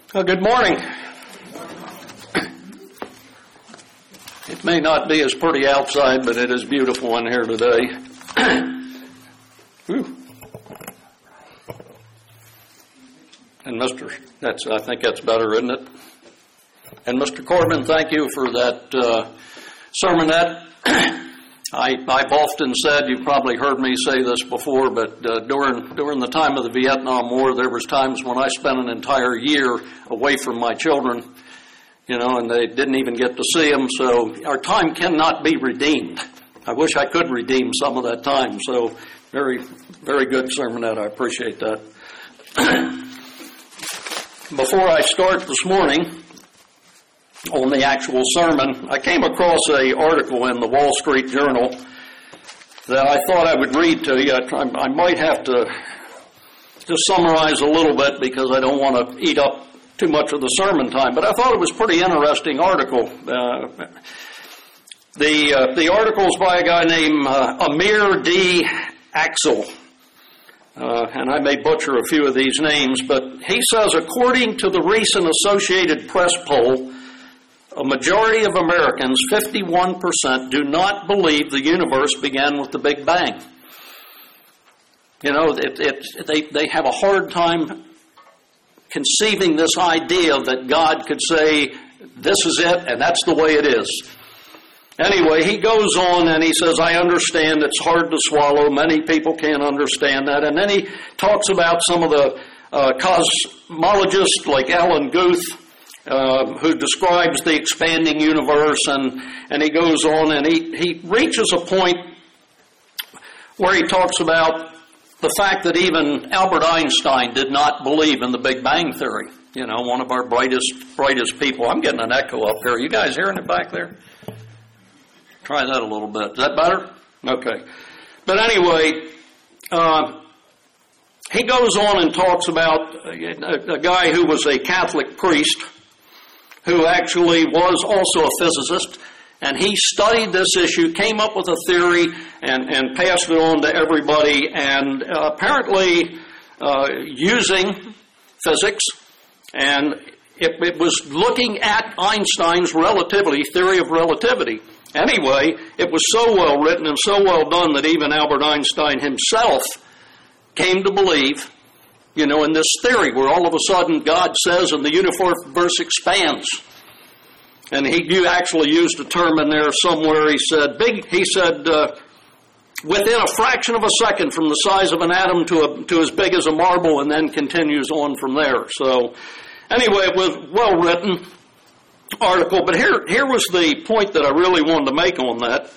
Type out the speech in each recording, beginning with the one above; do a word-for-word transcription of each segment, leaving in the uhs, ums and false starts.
Well, good morning. It may not be as pretty outside, but it is beautiful in here today. Whew. And Mister That's I think that's better, isn't it? And Mister Corbin, thank you for that uh, sermonette. I, I've often said, you've probably heard me say this before, but uh, during during the time of the Vietnam War, there was times when I spent an entire year away from my children, you know, and they didn't even get to see them. So our time cannot be redeemed. I wish I could redeem some of that time. So very, very good sermonette. I appreciate that. Before I start this morning on the actual sermon, I came across an article in the Wall Street Journal that I thought I would read to you. I, I might have to just summarize a little bit because I don't want to eat up too much of the sermon time, but I thought it was a pretty interesting article. Uh, the uh, the article is by a guy named uh, Amir D. Axel, uh, and I may butcher a few of these names, but he says, according to the recent Associated Press poll, a majority of Americans, fifty-one percent, do not believe the universe began with the Big Bang. You know, it, it, they, they have a hard time conceiving this idea that God could say, this is it, and that's the way it is. Anyway, he goes on and he says, I understand it's hard to swallow. Many people can't understand that. And then he talks about some of the uh, cosmologists like Alan Guth, Uh, who describes the expanding universe, and, and he goes on and he, he reaches a point where he talks about the fact that even Albert Einstein did not believe in the Big Bang Theory. You know, one of our brightest, brightest people. I'm getting an echo up here. Are you guys hearing it back there? Try that a little bit. Is that better? Okay. But anyway, uh, he goes on and talks about a, a guy who was a Catholic priest who actually was also a physicist, and he studied this issue, came up with a theory, and, and passed it on to everybody, and uh, apparently uh, using physics, and it, it was looking at Einstein's relativity, theory of relativity. Anyway, it was so well written and so well done that even Albert Einstein himself came to believe, you know, in this theory where all of a sudden God says and the universe expands. And he you actually used a term in there somewhere. He said, big. He said, uh, within a fraction of a second from the size of an atom to a, to as big as a marble, and then continues on from there. So anyway, it was a well-written article. But here, here was the point that I really wanted to make on that.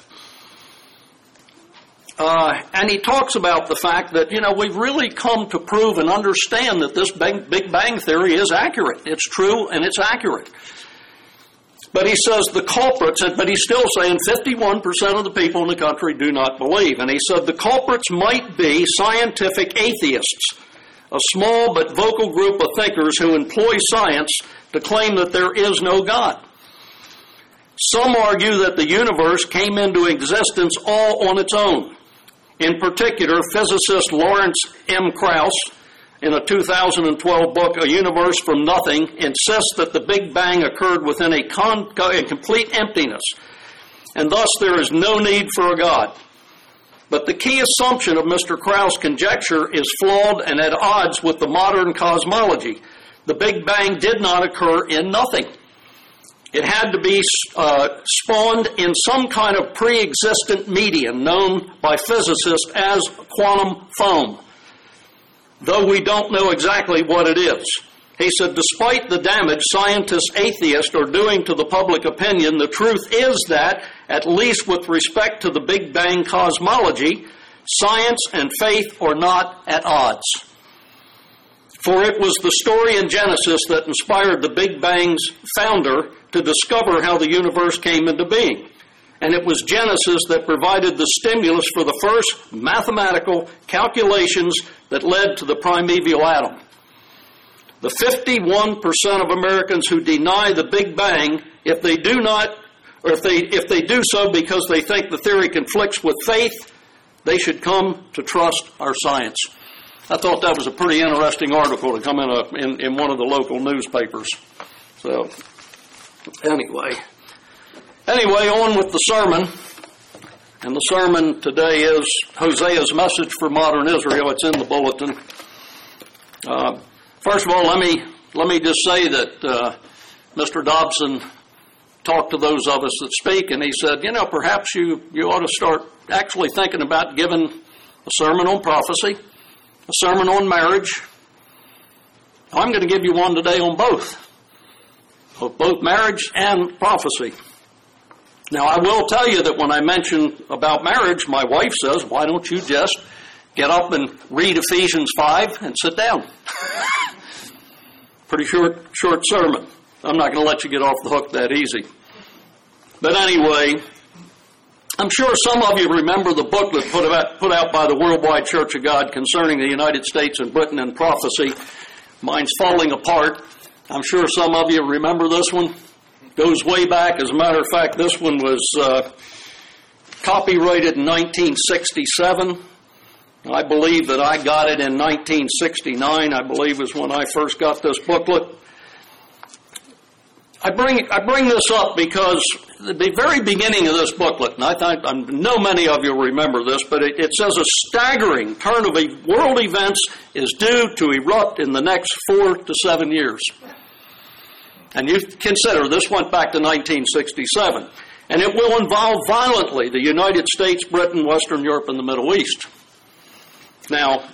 Uh, and he talks about the fact that, you know, we've really come to prove and understand that this Big, Big Bang Theory is accurate. It's true and it's accurate. But he says the culprits, but he's still saying fifty-one percent of the people in the country do not believe. And he said the culprits might be scientific atheists, a small but vocal group of thinkers who employ science to claim that there is no God. Some argue that the universe came into existence all on its own. In particular, physicist Lawrence M. Krauss, in a two thousand twelve book, A Universe from Nothing, insists that the Big Bang occurred within a, con- a complete emptiness, and thus there is no need for a God. But the key assumption of Mister Krauss' conjecture is flawed and at odds with the modern cosmology. The Big Bang did not occur in nothing. It had to be uh, spawned in some kind of pre-existent medium known by physicists as quantum foam, though we don't know exactly what it is. He said, despite the damage scientists, atheists are doing to the public opinion, the truth is that, at least with respect to the Big Bang cosmology, science and faith are not at odds. For it was the story in Genesis that inspired the Big Bang's founder to discover how the universe came into being. And it was Genesis that provided the stimulus for the first mathematical calculations that led to the primeval atom. The fifty-one percent of Americans who deny the Big Bang, if they do not, or if they if they do so because they think the theory conflicts with faith, they should come to trust our science. I thought that was a pretty interesting article to come in, a, in, in one of the local newspapers. So, anyway. Anyway, on with the sermon. And the sermon today is Hosea's message for modern Israel. It's in the bulletin. Uh, first of all, let me let me just say that uh, Mister Dobson talked to those of us that speak, and he said, you know, perhaps you, you ought to start actually thinking about giving a sermon on prophecy, a sermon on marriage. I'm going to give you one today on both, both marriage and prophecy. Now, I will tell you that when I mention about marriage, my wife says, why don't you just get up and read Ephesians five and sit down? Pretty short, short sermon. I'm not going to let you get off the hook that easy. But anyway, I'm sure some of you remember the booklet put out, put out by the Worldwide Church of God concerning the United States and Britain and prophecy. Mine's falling apart. I'm sure some of you remember this one. Goes way back. As a matter of fact, this one was uh, copyrighted in nineteen sixty-seven. I believe that I got it in nineteen sixty-nine, I believe was when I first got this booklet. I bring I bring this up because at the very beginning of this booklet, and I, th- I know many of you remember this, but it, it says a staggering turn of world events is due to erupt in the next four to seven years. And you consider this went back to nineteen sixty-seven. And it will involve violently the United States, Britain, Western Europe, and the Middle East. Now,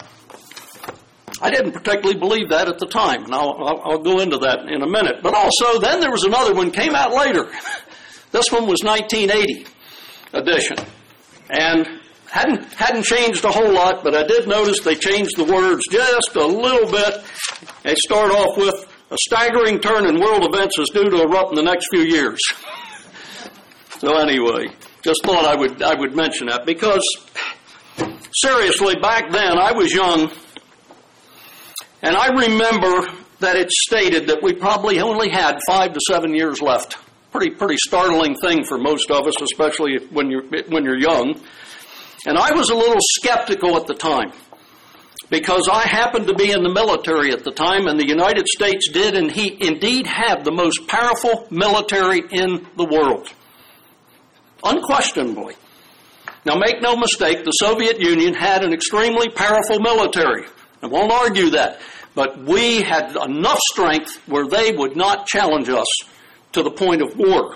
I didn't particularly believe that at the time, and I'll, I'll, I'll go into that in a minute. But also, then there was another one came out later. This one was nineteen eighty edition. And hadn't hadn't changed a whole lot, but I did notice they changed the words just a little bit. They start off with, a staggering turn in world events is due to erupt in the next few years. So anyway, just thought I would I would mention that because, seriously, back then I was young, and I remember that it stated that we probably only had five to seven years left. Pretty pretty startling thing for most of us, especially when you're when you're young. And I was a little skeptical at the time, because I happened to be in the military at the time, and the United States did and he indeed had the most powerful military in the world. Unquestionably. Now make no mistake, the Soviet Union had an extremely powerful military. I won't argue that. But we had enough strength where they would not challenge us to the point of war.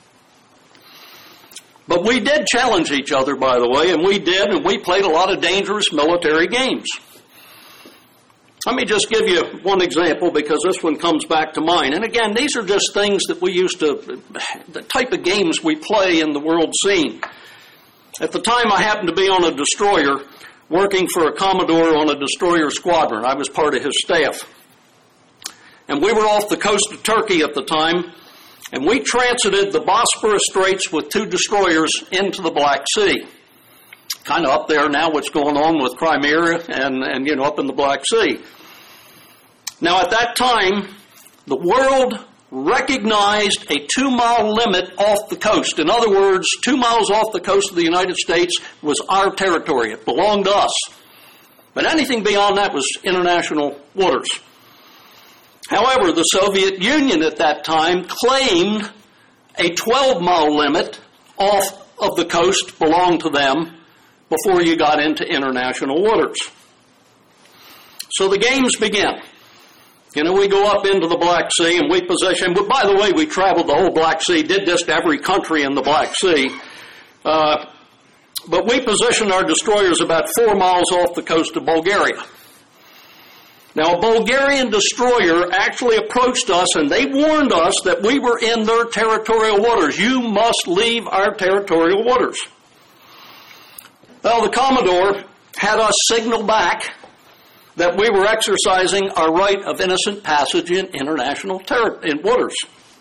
But we did challenge each other, by the way, and we did, and we played a lot of dangerous military games. Let me just give you one example because this one comes back to mind. And again, these are just things that we used to, the type of games we play in the world scene. At the time, I happened to be on a destroyer working for a Commodore on a destroyer squadron. I was part of his staff. And we were off the coast of Turkey at the time, and we transited the Bosporus Straits with two destroyers into the Black Sea. Kind of up there now what's going on with Crimea and, and, you know, up in the Black Sea. Now, at that time, the world recognized a two-mile limit off the coast. In other words, two miles off the coast of the United States was our territory. It belonged to us. But anything beyond that was international waters. However, the Soviet Union at that time claimed a twelve-mile limit off of the coast belonged to them before you got into international waters. So the games began. You know, we go up into the Black Sea and we position, but by the way, we traveled the whole Black Sea, did this to every country in the Black Sea. Uh, but we positioned our destroyers about four miles off the coast of Bulgaria. Now, a Bulgarian destroyer actually approached us and they warned us that we were in their territorial waters. You must leave our territorial waters. Well, the Commodore had us signal back that we were exercising our right of innocent passage in international ter- in waters.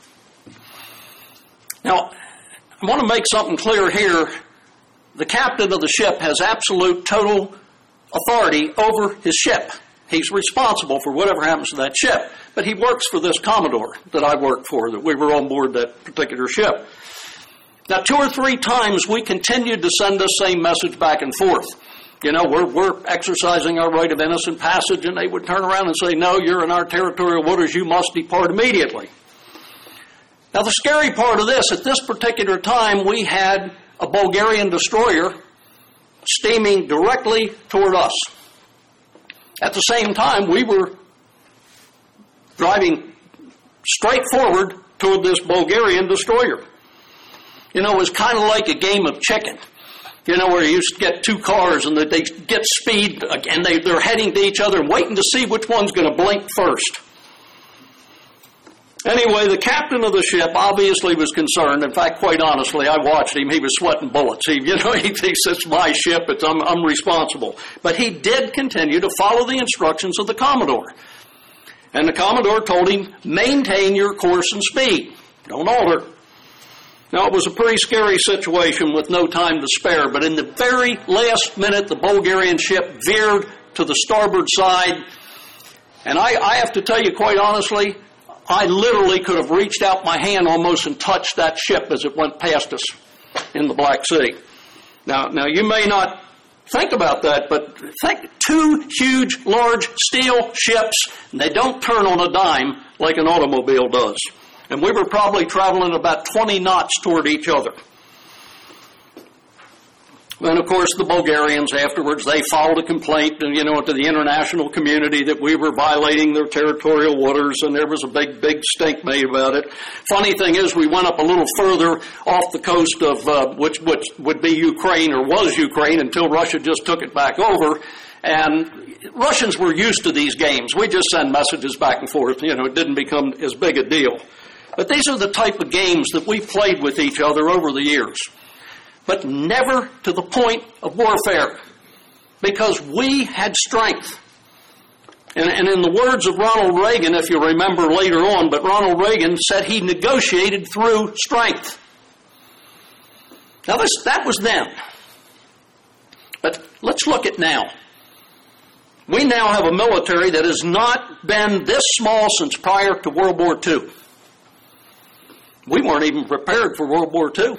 Now, I want to make something clear here. The captain of the ship has absolute total authority over his ship. He's responsible for whatever happens to that ship. But he works for this Commodore that I worked for, that we were on board that particular ship. Now, two or three times we continued to send this same message back and forth. you know, we're, we're exercising our right of innocent passage, and they would turn around and say, no, you're in our territorial waters, you must depart immediately. Now, the scary part of this, at this particular time, we had a Bulgarian destroyer steaming directly toward us. At the same time, we were driving straight forward toward this Bulgarian destroyer. You know, it was kind of like a game of chicken. You know, where you used to get two cars and they get speed and they, they're heading to each other and waiting to see which one's going to blink first. Anyway, the captain of the ship obviously was concerned. In fact, quite honestly, I watched him. He was sweating bullets. He, you know, he thinks it's my ship. It's, I'm, I'm responsible. But he did continue to follow the instructions of the Commodore. And the Commodore told him, maintain your course and speed. Don't alter. Now, it was a pretty scary situation with no time to spare, but in the very last minute, the Bulgarian ship veered to the starboard side. And I, I have to tell you quite honestly, I literally could have reached out my hand almost and touched that ship as it went past us in the Black Sea. Now, now you may not think about that, but think two huge, large steel ships, and they don't turn on a dime like an automobile does. And we were probably traveling about twenty knots toward each other. And of course, the Bulgarians afterwards, they filed a complaint, you know, to the international community that we were violating their territorial waters, and there was a big, big stink made about it. Funny thing is, we went up a little further off the coast of uh, which, which would be Ukraine, or was Ukraine, until Russia just took it back over. And Russians were used to these games. We just send messages back and forth. You know, it didn't become as big a deal. But these are the type of games that we played with each other over the years. But never to the point of warfare, because we had strength. And, and in the words of Ronald Reagan, if you remember later on, but Ronald Reagan said he negotiated through strength. Now this, that was then. But let's look at now. We now have a military that has not been this small since prior to World War Two. We weren't even prepared for World War Two.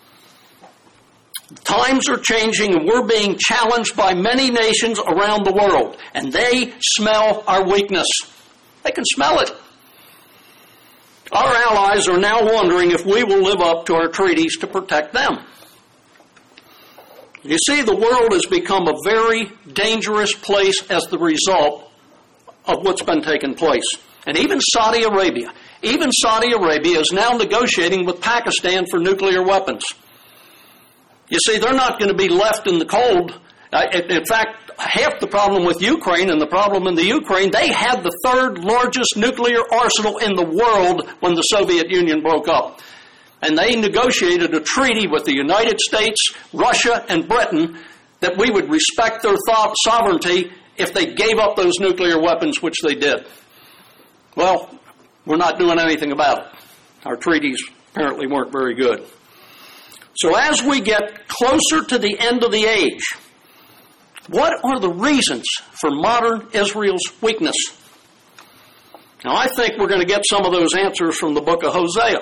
Times are changing, and we're being challenged by many nations around the world, and they smell our weakness. They can smell it. Our allies are now wondering if we will live up to our treaties to protect them. You see, the world has become a very dangerous place as the result of what's been taking place. And even Saudi Arabia, even Saudi Arabia is now negotiating with Pakistan for nuclear weapons. You see, they're not going to be left in the cold. Uh, in fact, half the problem with Ukraine and the problem in the Ukraine, they had the third largest nuclear arsenal in the world when the Soviet Union broke up. And they negotiated a treaty with the United States, Russia, and Britain that we would respect their thought sovereignty if they gave up those nuclear weapons, which they did. Well, we're not doing anything about it. Our treaties apparently weren't very good. So as we get closer to the end of the age, what are the reasons for modern Israel's weakness? Now, I think we're going to get some of those answers from the book of Hosea.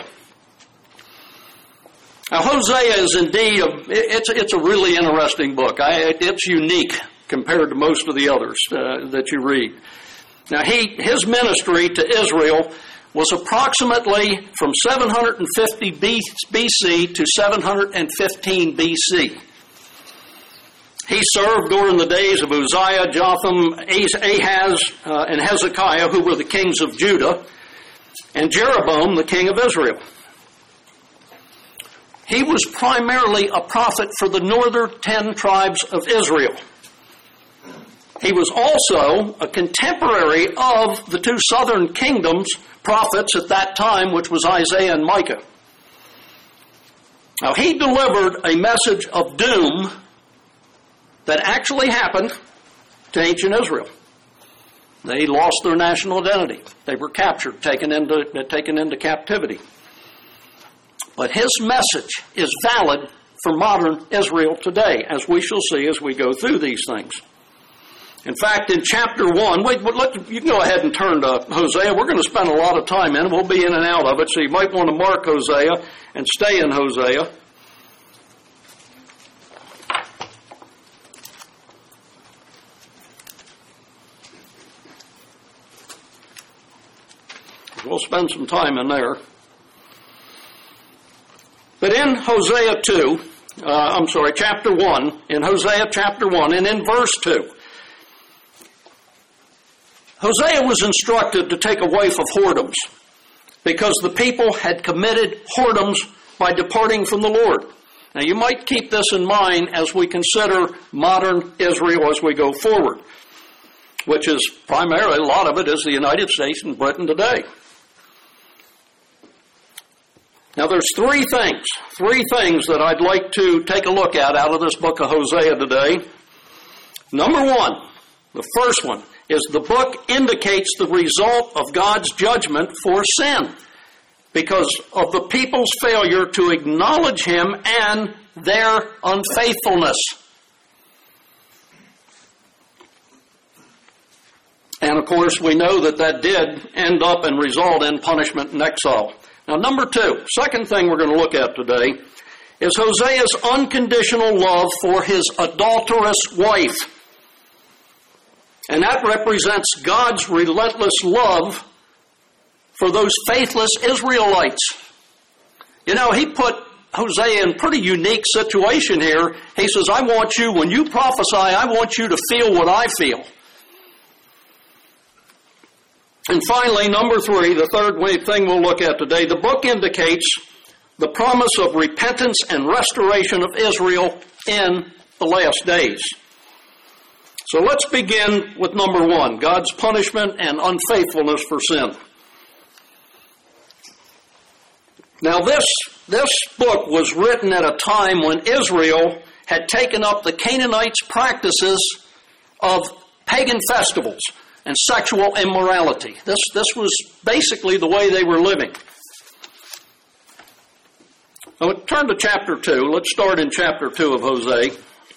Now, Hosea is indeed, a, it's, it's a really interesting book. I, it's unique compared to most of the others uh, that you read. Now, he, his ministry to Israel was approximately from seven hundred fifty B C to seven hundred fifteen B C. He served during the days of Uzziah, Jotham, Ahaz, uh, and Hezekiah, who were the kings of Judah, and Jeroboam, the king of Israel. He was primarily a prophet for the northern ten tribes of Israel. He was also a contemporary of the two southern kingdoms' prophets at that time, which was Isaiah and Micah. Now, he delivered a message of doom that actually happened to ancient Israel. They lost their national identity. They were captured, taken into, taken into captivity. But his message is valid for modern Israel today, as we shall see as we go through these things. In fact, in chapter one, wait, let, you can go ahead and turn to Hosea. We're going to spend a lot of time in it. We'll be in and out of it, so you might want to mark Hosea and stay in Hosea. We'll spend some time in there. But in Hosea two, uh, I'm sorry, chapter one, in Hosea chapter one, and in verse two, Hosea was instructed to take a wife of whoredoms because the people had committed whoredoms by departing from the Lord. Now you might keep this in mind as we consider modern Israel as we go forward, which is primarily, a lot of it is the United States and Britain today. Now there's three things, three things that I'd like to take a look at out of this book of Hosea today. Number one, the first one, is the book indicates the result of God's judgment for sin because of the people's failure to acknowledge Him and their unfaithfulness. And of course, we know that that did end up and result in punishment and exile. Now, number two, second thing we're going to look at today is Hosea's unconditional love for his adulterous wife. And that represents God's relentless love for those faithless Israelites. You know, he put Hosea in a pretty unique situation here. He says, I want you, when you prophesy, I want you to feel what I feel. And finally, number three, the third thing we'll look at today, the book indicates the promise of repentance and restoration of Israel in the last days. So let's begin with number one, God's punishment and unfaithfulness for sin. Now this, this book was written at a time when Israel had taken up the Canaanites' practices of pagan festivals and sexual immorality. This, this was basically the way they were living. Now, turn to chapter two. Let's start in chapter two of Hosea.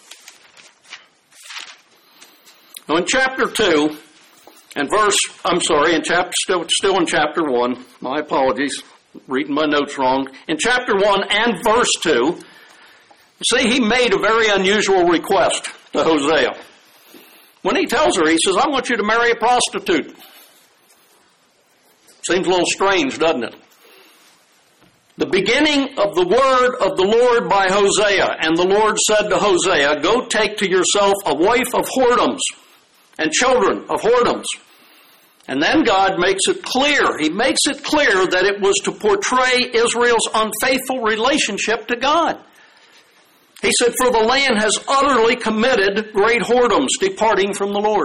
Now, in chapter two, and verse, I'm sorry, in chapter still, still in chapter one. My apologies, reading my notes wrong. In chapter one and verse two, see, he made a very unusual request to Hosea. When he tells her, he says, I want you to marry a prostitute. Seems a little strange, doesn't it? The beginning of the word of the Lord by Hosea, and the Lord said to Hosea, go take to yourself a wife of whoredoms and children of whoredoms. And then God makes it clear, he makes it clear that it was to portray Israel's unfaithful relationship to God. He said, for the land has utterly committed great whoredoms, departing from the Lord.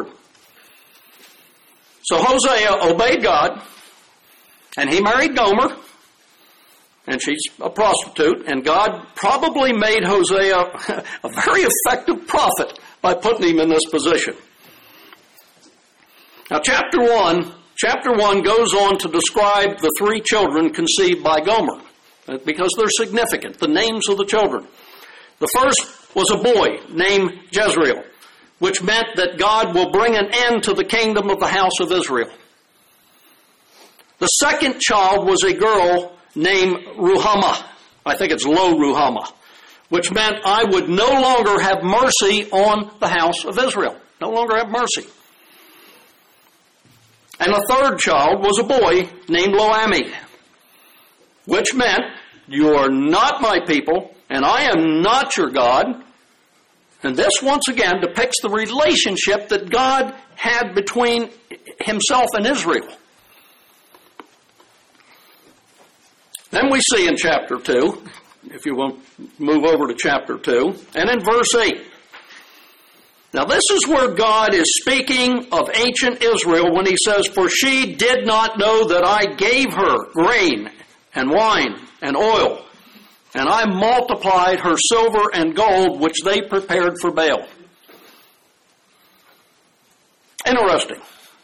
So Hosea obeyed God, and he married Gomer, and she's a prostitute, and God probably made Hosea a very effective prophet by putting him in this position. Now chapter one, chapter one goes on to describe the three children conceived by Gomer, because they're significant, the names of the children. The first was a boy named Jezreel, which meant that God will bring an end to the kingdom of the house of Israel. The second child was a girl named Ruhamah. I think it's Lo Ruhamah, which meant I would no longer have mercy on the house of Israel. No longer have mercy. And the third child was a boy named Lo-Ammi, which meant you are not my people, and I am not your God. And this, once again, depicts the relationship that God had between himself and Israel. Then we see in chapter two, if you will move over to chapter two, and in verse eight. Now this is where God is speaking of ancient Israel when he says, for she did not know that I gave her grain and wine and oil, and I multiplied her silver and gold, which they prepared for Baal. Interesting.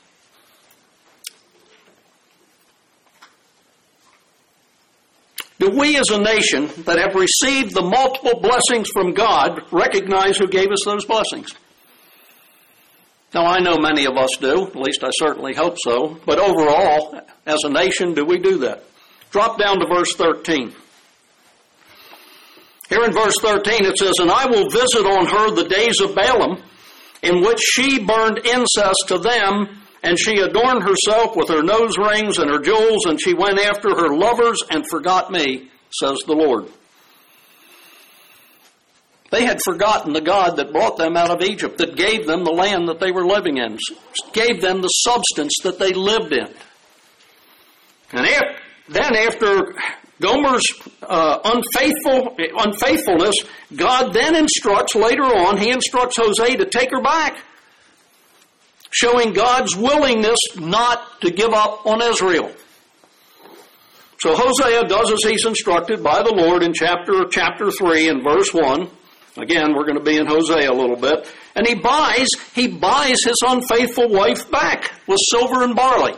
Do we as a nation that have received the multiple blessings from God recognize who gave us those blessings? Now, I know many of us do, at least I certainly hope so, but overall, as a nation, do we do that? Drop down to verse thirteen. Here in verse thirteen it says, and I will visit on her the days of Balaam, in which she burned incense to them And she adorned herself with her nose rings and her jewels, and she went after her lovers and forgot me, says the Lord. They had forgotten the God that brought them out of Egypt, that gave them the land that they were living in, gave them the substance that they lived in. And after, then after Gomer's uh, unfaithful unfaithfulness, God then instructs, later on, he instructs Hosea to take her back, showing God's willingness not to give up on Israel. So Hosea does as he's instructed by the Lord in chapter, chapter three and verse one. Again, we're going to be in Hosea a little bit. And he buys, he buys his unfaithful wife back with silver and barley.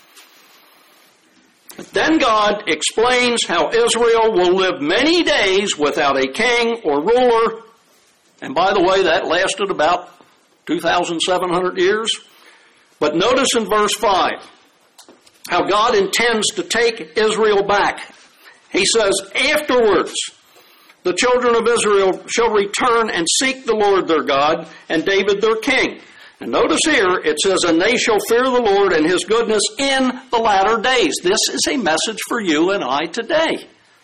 Then God explains how Israel will live many days without a king or ruler. And by the way, that lasted about two thousand seven hundred years. But notice in verse five how God intends to take Israel back. He says, afterwards, the children of Israel shall return and seek the Lord their God and David their king. And notice here, it says, and they shall fear the Lord and his goodness in the latter days. This is a message for you and I today.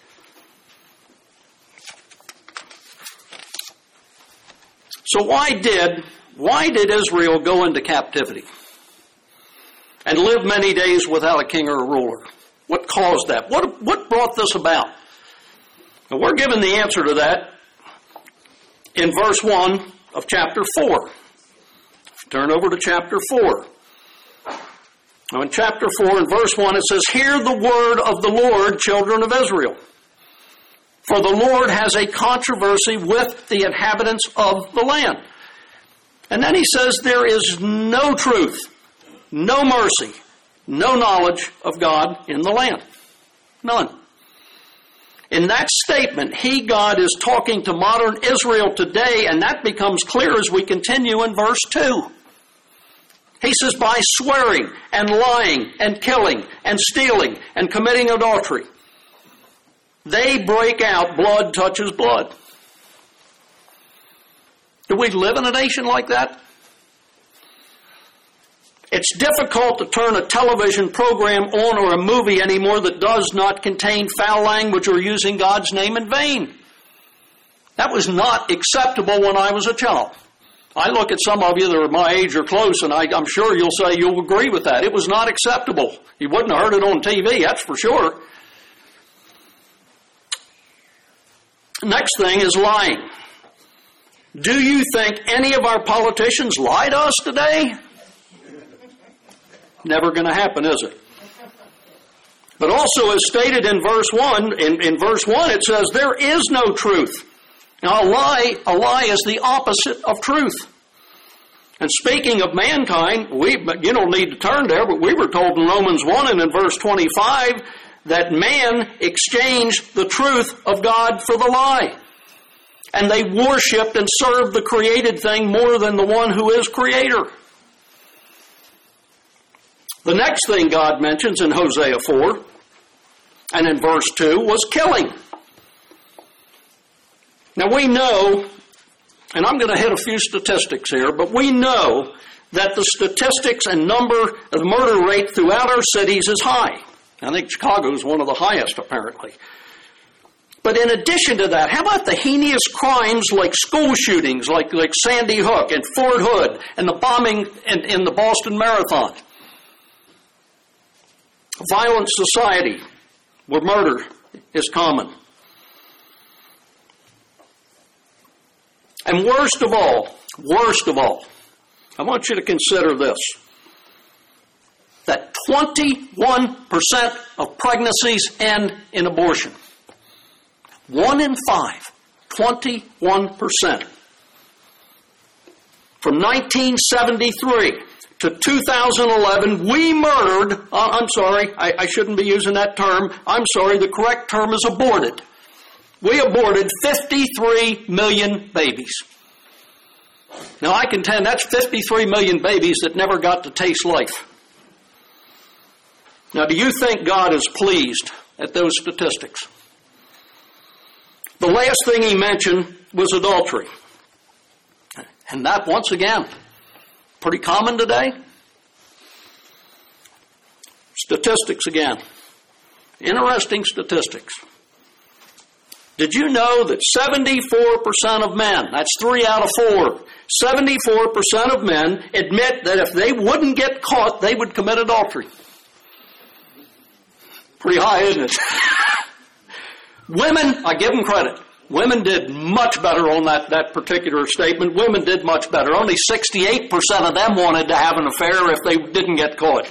So why did, why did Israel go into captivity and live many days without a king or a ruler? What caused that? What, what brought this about? And we're given the answer to that in verse one of chapter four. Turn over to chapter four. Now in chapter four and verse one it says, hear the word of the Lord, children of Israel. For the Lord has a controversy with the inhabitants of the land. And then he says there is no truth, no mercy, no knowledge of God in the land. None. In that statement, he, God, is talking to modern Israel today, and that becomes clear as we continue in verse two. He says, by swearing and lying and killing and stealing and committing adultery, they break out, blood touches blood. Do we live in a nation like that? It's difficult to turn a television program on or a movie anymore that does not contain foul language or using God's name in vain. That was not acceptable when I was a child. I look at some of you that are my age or close, and I, I'm sure you'll say you'll agree with that. It was not acceptable. You wouldn't have heard it on T V, that's for sure. Next thing is lying. Do you think any of our politicians lie to us today? Never going to happen, is it? But also, as stated in verse one, in, in verse one, it says, there is no truth. Now, a lie, a lie is the opposite of truth. And speaking of mankind, we, you don't need to turn there, but we were told in Romans one and in verse twenty-five that man exchanged the truth of God for the lie. And they worshipped and served the created thing more than the one who is creator. The next thing God mentions in Hosea four and in verse two was killing. Now we know, and I'm going to hit a few statistics here, but we know that the statistics and number of murder rate throughout our cities is high. I think Chicago is one of the highest, apparently. But in addition to that, how about the heinous crimes like school shootings, like, like Sandy Hook and Fort Hood, and the bombing in, in the Boston Marathon? Violent society where murder is common. And worst of all, worst of all, I want you to consider this. That twenty-one percent of pregnancies end in abortion. One in five. twenty-one percent. From nineteen seventy-three to two thousand eleven, we murdered, uh, I'm sorry, I, I shouldn't be using that term. I'm sorry, the correct term is aborted. We aborted fifty-three million babies. Now I contend that's fifty-three million babies that never got to taste life. Now do you think God is pleased at those statistics? The last thing he mentioned was adultery. And that, once again, pretty common today. Statistics again. Interesting statistics. Did you know that seventy-four percent of men, that's three out of four, seventy-four percent of men admit that if they wouldn't get caught, they would commit adultery? Pretty high, isn't it? Women, I give them credit. Women did much better on that, that particular statement. Women did much better. Only sixty-eight percent of them wanted to have an affair if they didn't get caught.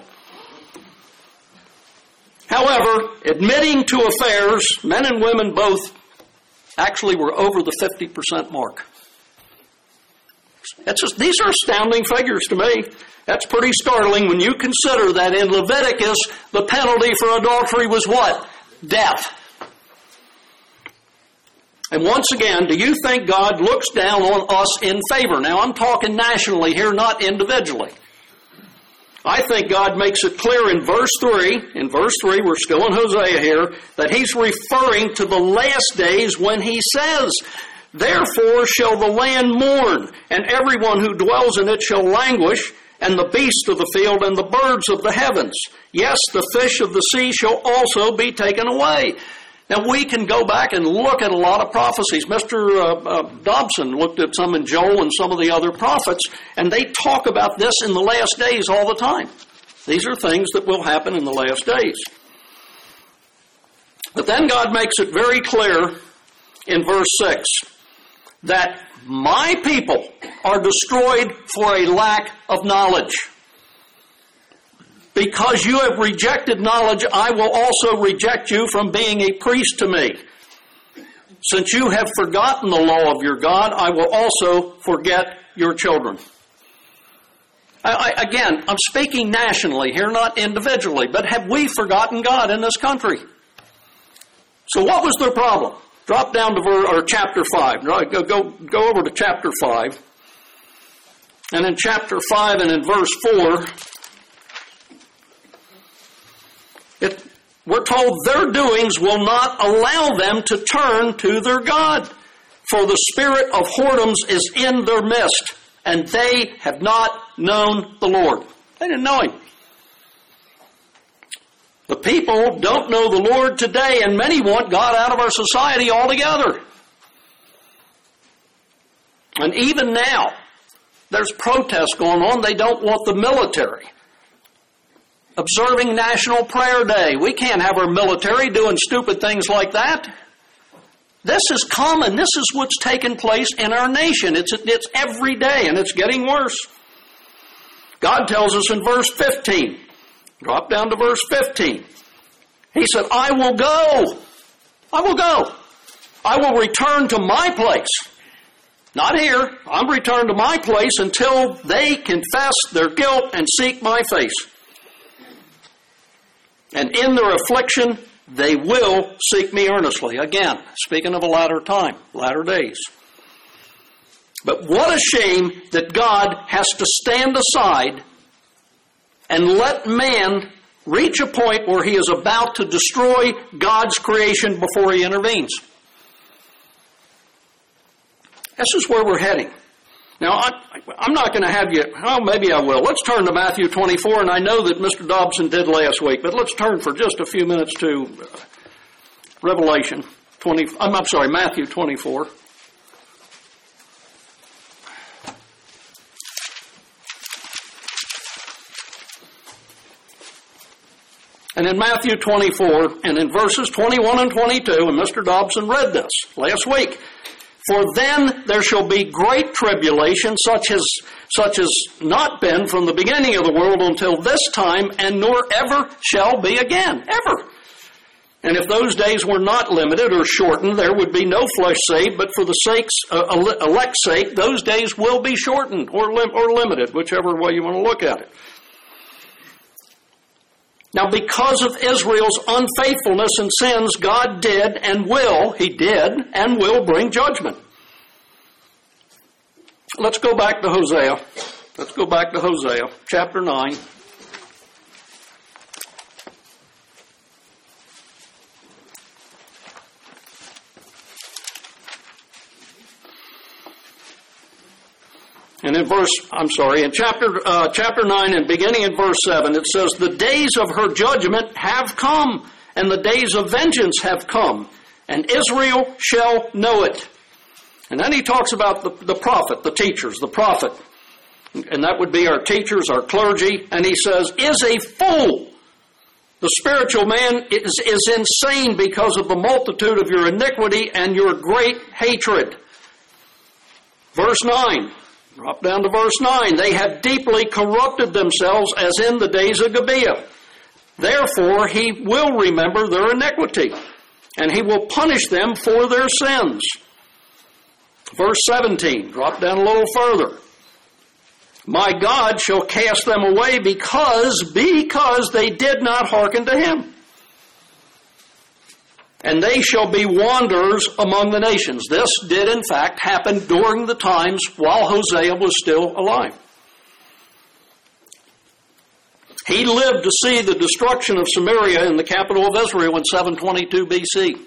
However, admitting to affairs, men and women both actually were over the fifty percent mark. That's just, these are astounding figures to me. That's pretty startling when you consider that in Leviticus, the penalty for adultery was what? Death. And once again, do you think God looks down on us in favor? Now, I'm talking nationally here, not individually. I think God makes it clear in verse three, in verse three, we're still in Hosea here, that He's referring to the last days when He says, "Therefore shall the land mourn, and everyone who dwells in it shall languish, and the beasts of the field and the birds of the heavens. Yes, the fish of the sea shall also be taken away." Now, we can go back and look at a lot of prophecies. Mister Uh, uh, Dobson looked at some in Joel and some of the other prophets, and they talk about this in the last days all the time. These are things that will happen in the last days. But then God makes it very clear in verse six that my people are destroyed for a lack of knowledge. Because you have rejected knowledge, I will also reject you from being a priest to me. Since you have forgotten the law of your God, I will also forget your children. I, I, again, I'm speaking nationally here, not individually, but have we forgotten God in this country? So what was their problem? Drop down to ver, or chapter five. Go, go, go over to chapter five. And in chapter five and in verse four, It, we're told their doings will not allow them to turn to their God. For the spirit of whoredoms is in their midst, and they have not known the Lord. They didn't know Him. The people don't know the Lord today, and many want God out of our society altogether. And even now, there's protests going on. They don't want the military observing National Prayer Day. We can't have our military doing stupid things like that. This is common. This is what's taking place in our nation. It's, it's every day, and it's getting worse. God tells us in verse fifteen, drop down to verse fifteen. He said, I will go. I will go. I will return to my place. Not here. I'm returned to my place until they confess their guilt and seek my face. And in their affliction, they will seek me earnestly. Again, speaking of a latter time, latter days. But what a shame that God has to stand aside and let man reach a point where he is about to destroy God's creation before He intervenes. This is where we're heading. Now, I, I'm not going to have you, oh, maybe I will. Let's turn to Matthew twenty-four, and I know that Mister Dobson did last week, but let's turn for just a few minutes to Revelation twenty, I'm, I'm sorry, Matthew twenty-four. And in Matthew twenty-four, and in verses twenty-one and twenty-two, and Mister Dobson read this last week, for then there shall be great tribulation, such as such as not been from the beginning of the world until this time, and nor ever shall be again, ever. And if those days were not limited or shortened, there would be no flesh saved, but for the sake's uh, elect's sake, those days will be shortened or lim- or limited, whichever way you want to look at it. Now, because of Israel's unfaithfulness and sins, God did and will, He did and will bring judgment. Let's go back to Hosea. Let's go back to Hosea, chapter nine. And in verse, I'm sorry, in chapter uh, chapter nine and beginning in verse seven, it says, "The days of her judgment have come, and the days of vengeance have come, and Israel shall know it." And then he talks about the, the prophet, the teachers, the prophet. And that would be our teachers, our clergy. And he says, "Is a fool. The spiritual man is, is insane because of the multitude of your iniquity and your great hatred." Verse nine. Drop down to verse nine. "They have deeply corrupted themselves as in the days of Gibeah. Therefore he will remember their iniquity, and he will punish them for their sins." Verse seventeen. Drop down a little further. "My God shall cast them away because, because they did not hearken to him. And they shall be wanderers among the nations." This did, in fact, happen during the times while Hosea was still alive. He lived to see the destruction of Samaria in the capital of Israel in seven twenty-two B C.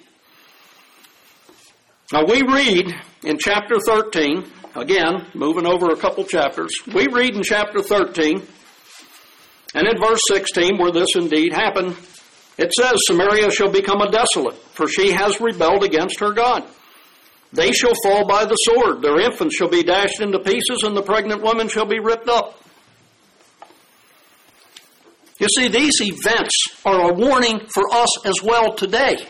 Now we read in chapter thirteen, again, moving over a couple chapters, we read in chapter thirteen, and in verse sixteen, where this indeed happened, it says, "Samaria shall become a desolate, for she has rebelled against her God. They shall fall by the sword, their infants shall be dashed into pieces, and the pregnant women shall be ripped up." You see, these events are a warning for us as well today.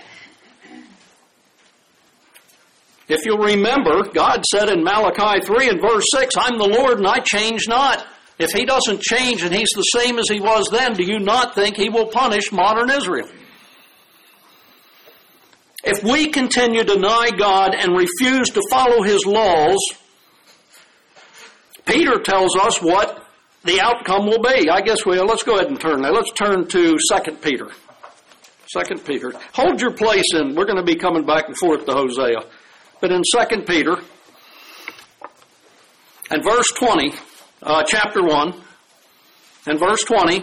If you'll remember, God said in Malachi three and verse six, "I'm the Lord and I change not." If he doesn't change and he's the same as he was then, do you not think he will punish modern Israel? If we continue to deny God and refuse to follow his laws, Peter tells us what the outcome will be. I guess we'll, let's go ahead and turn there. Let's turn to Second Peter. Second Peter. Hold your place in. We're going to be coming back and forth to Hosea. But in Second Peter, and verse twenty, uh, chapter one, and verse twenty,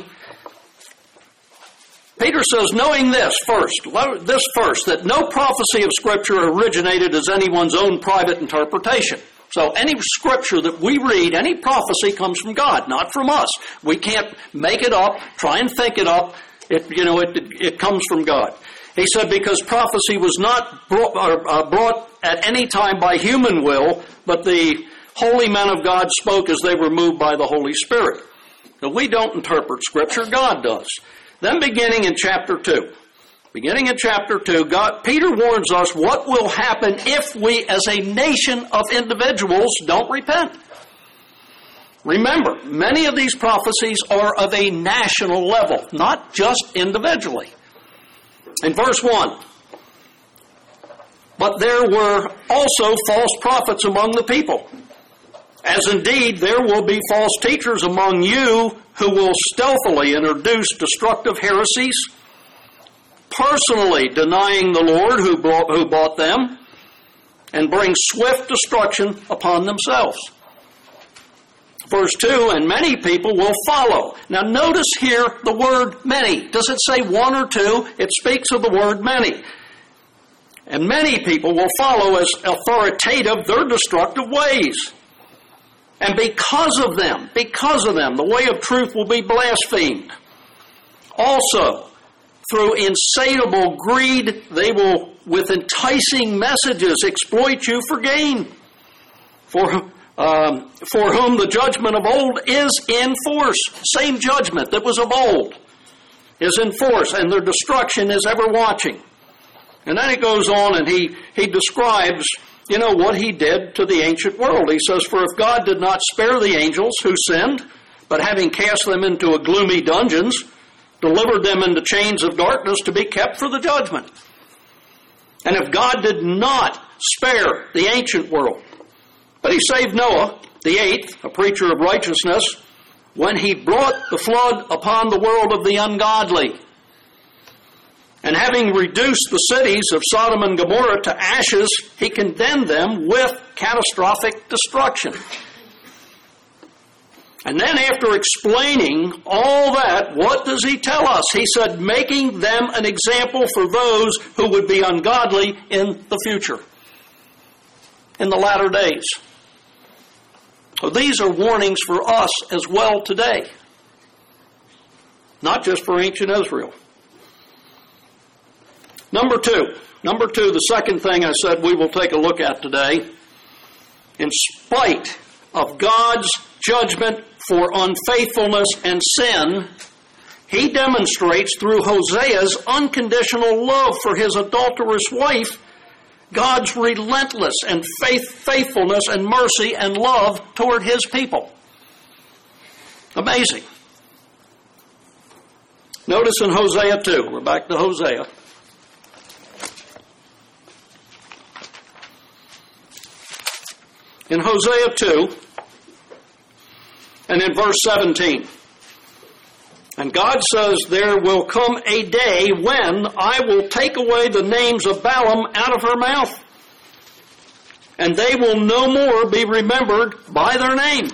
Peter says, "Knowing this first, this first, that no prophecy of Scripture originated as anyone's own private interpretation." So any Scripture that we read, any prophecy comes from God, not from us. We can't make it up, try and think it up. It, you know, it, it, it comes from God. He said, "Because prophecy was not brought, uh, brought at any time by human will, but the holy men of God spoke as they were moved by the Holy Spirit." Now, we don't interpret Scripture, God does. Then beginning in chapter two, beginning in chapter two, God, Peter warns us what will happen if we as a nation of individuals don't repent. Remember, many of these prophecies are of a national level, not just individually. In verse one, "But there were also false prophets among the people, as indeed there will be false teachers among you who will stealthily introduce destructive heresies, personally denying the Lord who bought, who bought them, and bring swift destruction upon themselves." Verse two, "And many people will follow." Now notice here the word many. Does it say one or two? It speaks of the word many. "And many people will follow as authoritative their destructive ways. And because of them, because of them, the way of truth will be blasphemed. Also, through insatiable greed, they will, with enticing messages, exploit you for gain. For Um, for whom the judgment of old is in force." Same judgment that was of old is in force, and their destruction is ever watching. And then it goes on and he, he describes, you know, what he did to the ancient world. He says, "For if God did not spare the angels who sinned, but having cast them into a gloomy dungeons, delivered them into chains of darkness to be kept for the judgment. And if God did not spare the ancient world, but he saved Noah, the eighth, a preacher of righteousness, when he brought the flood upon the world of the ungodly. And having reduced the cities of Sodom and Gomorrah to ashes, he condemned them with catastrophic destruction." And then after explaining all that, what does he tell us? He said, making them an example for those who would be ungodly in the future, in the latter days. So these are warnings for us as well today, not just for ancient Israel. Number two, number two, the second thing I said we will take a look at today. In spite of God's judgment for unfaithfulness and sin, He demonstrates through Hosea's unconditional love for his adulterous wife God's relentless and faith, faithfulness and mercy and love toward His people. Amazing. Notice in Hosea two, we're back to Hosea. In Hosea two, and in verse seventeen, and God says, there will come a day when I will take away the names of Balaam out of her mouth, and they will no more be remembered by their name.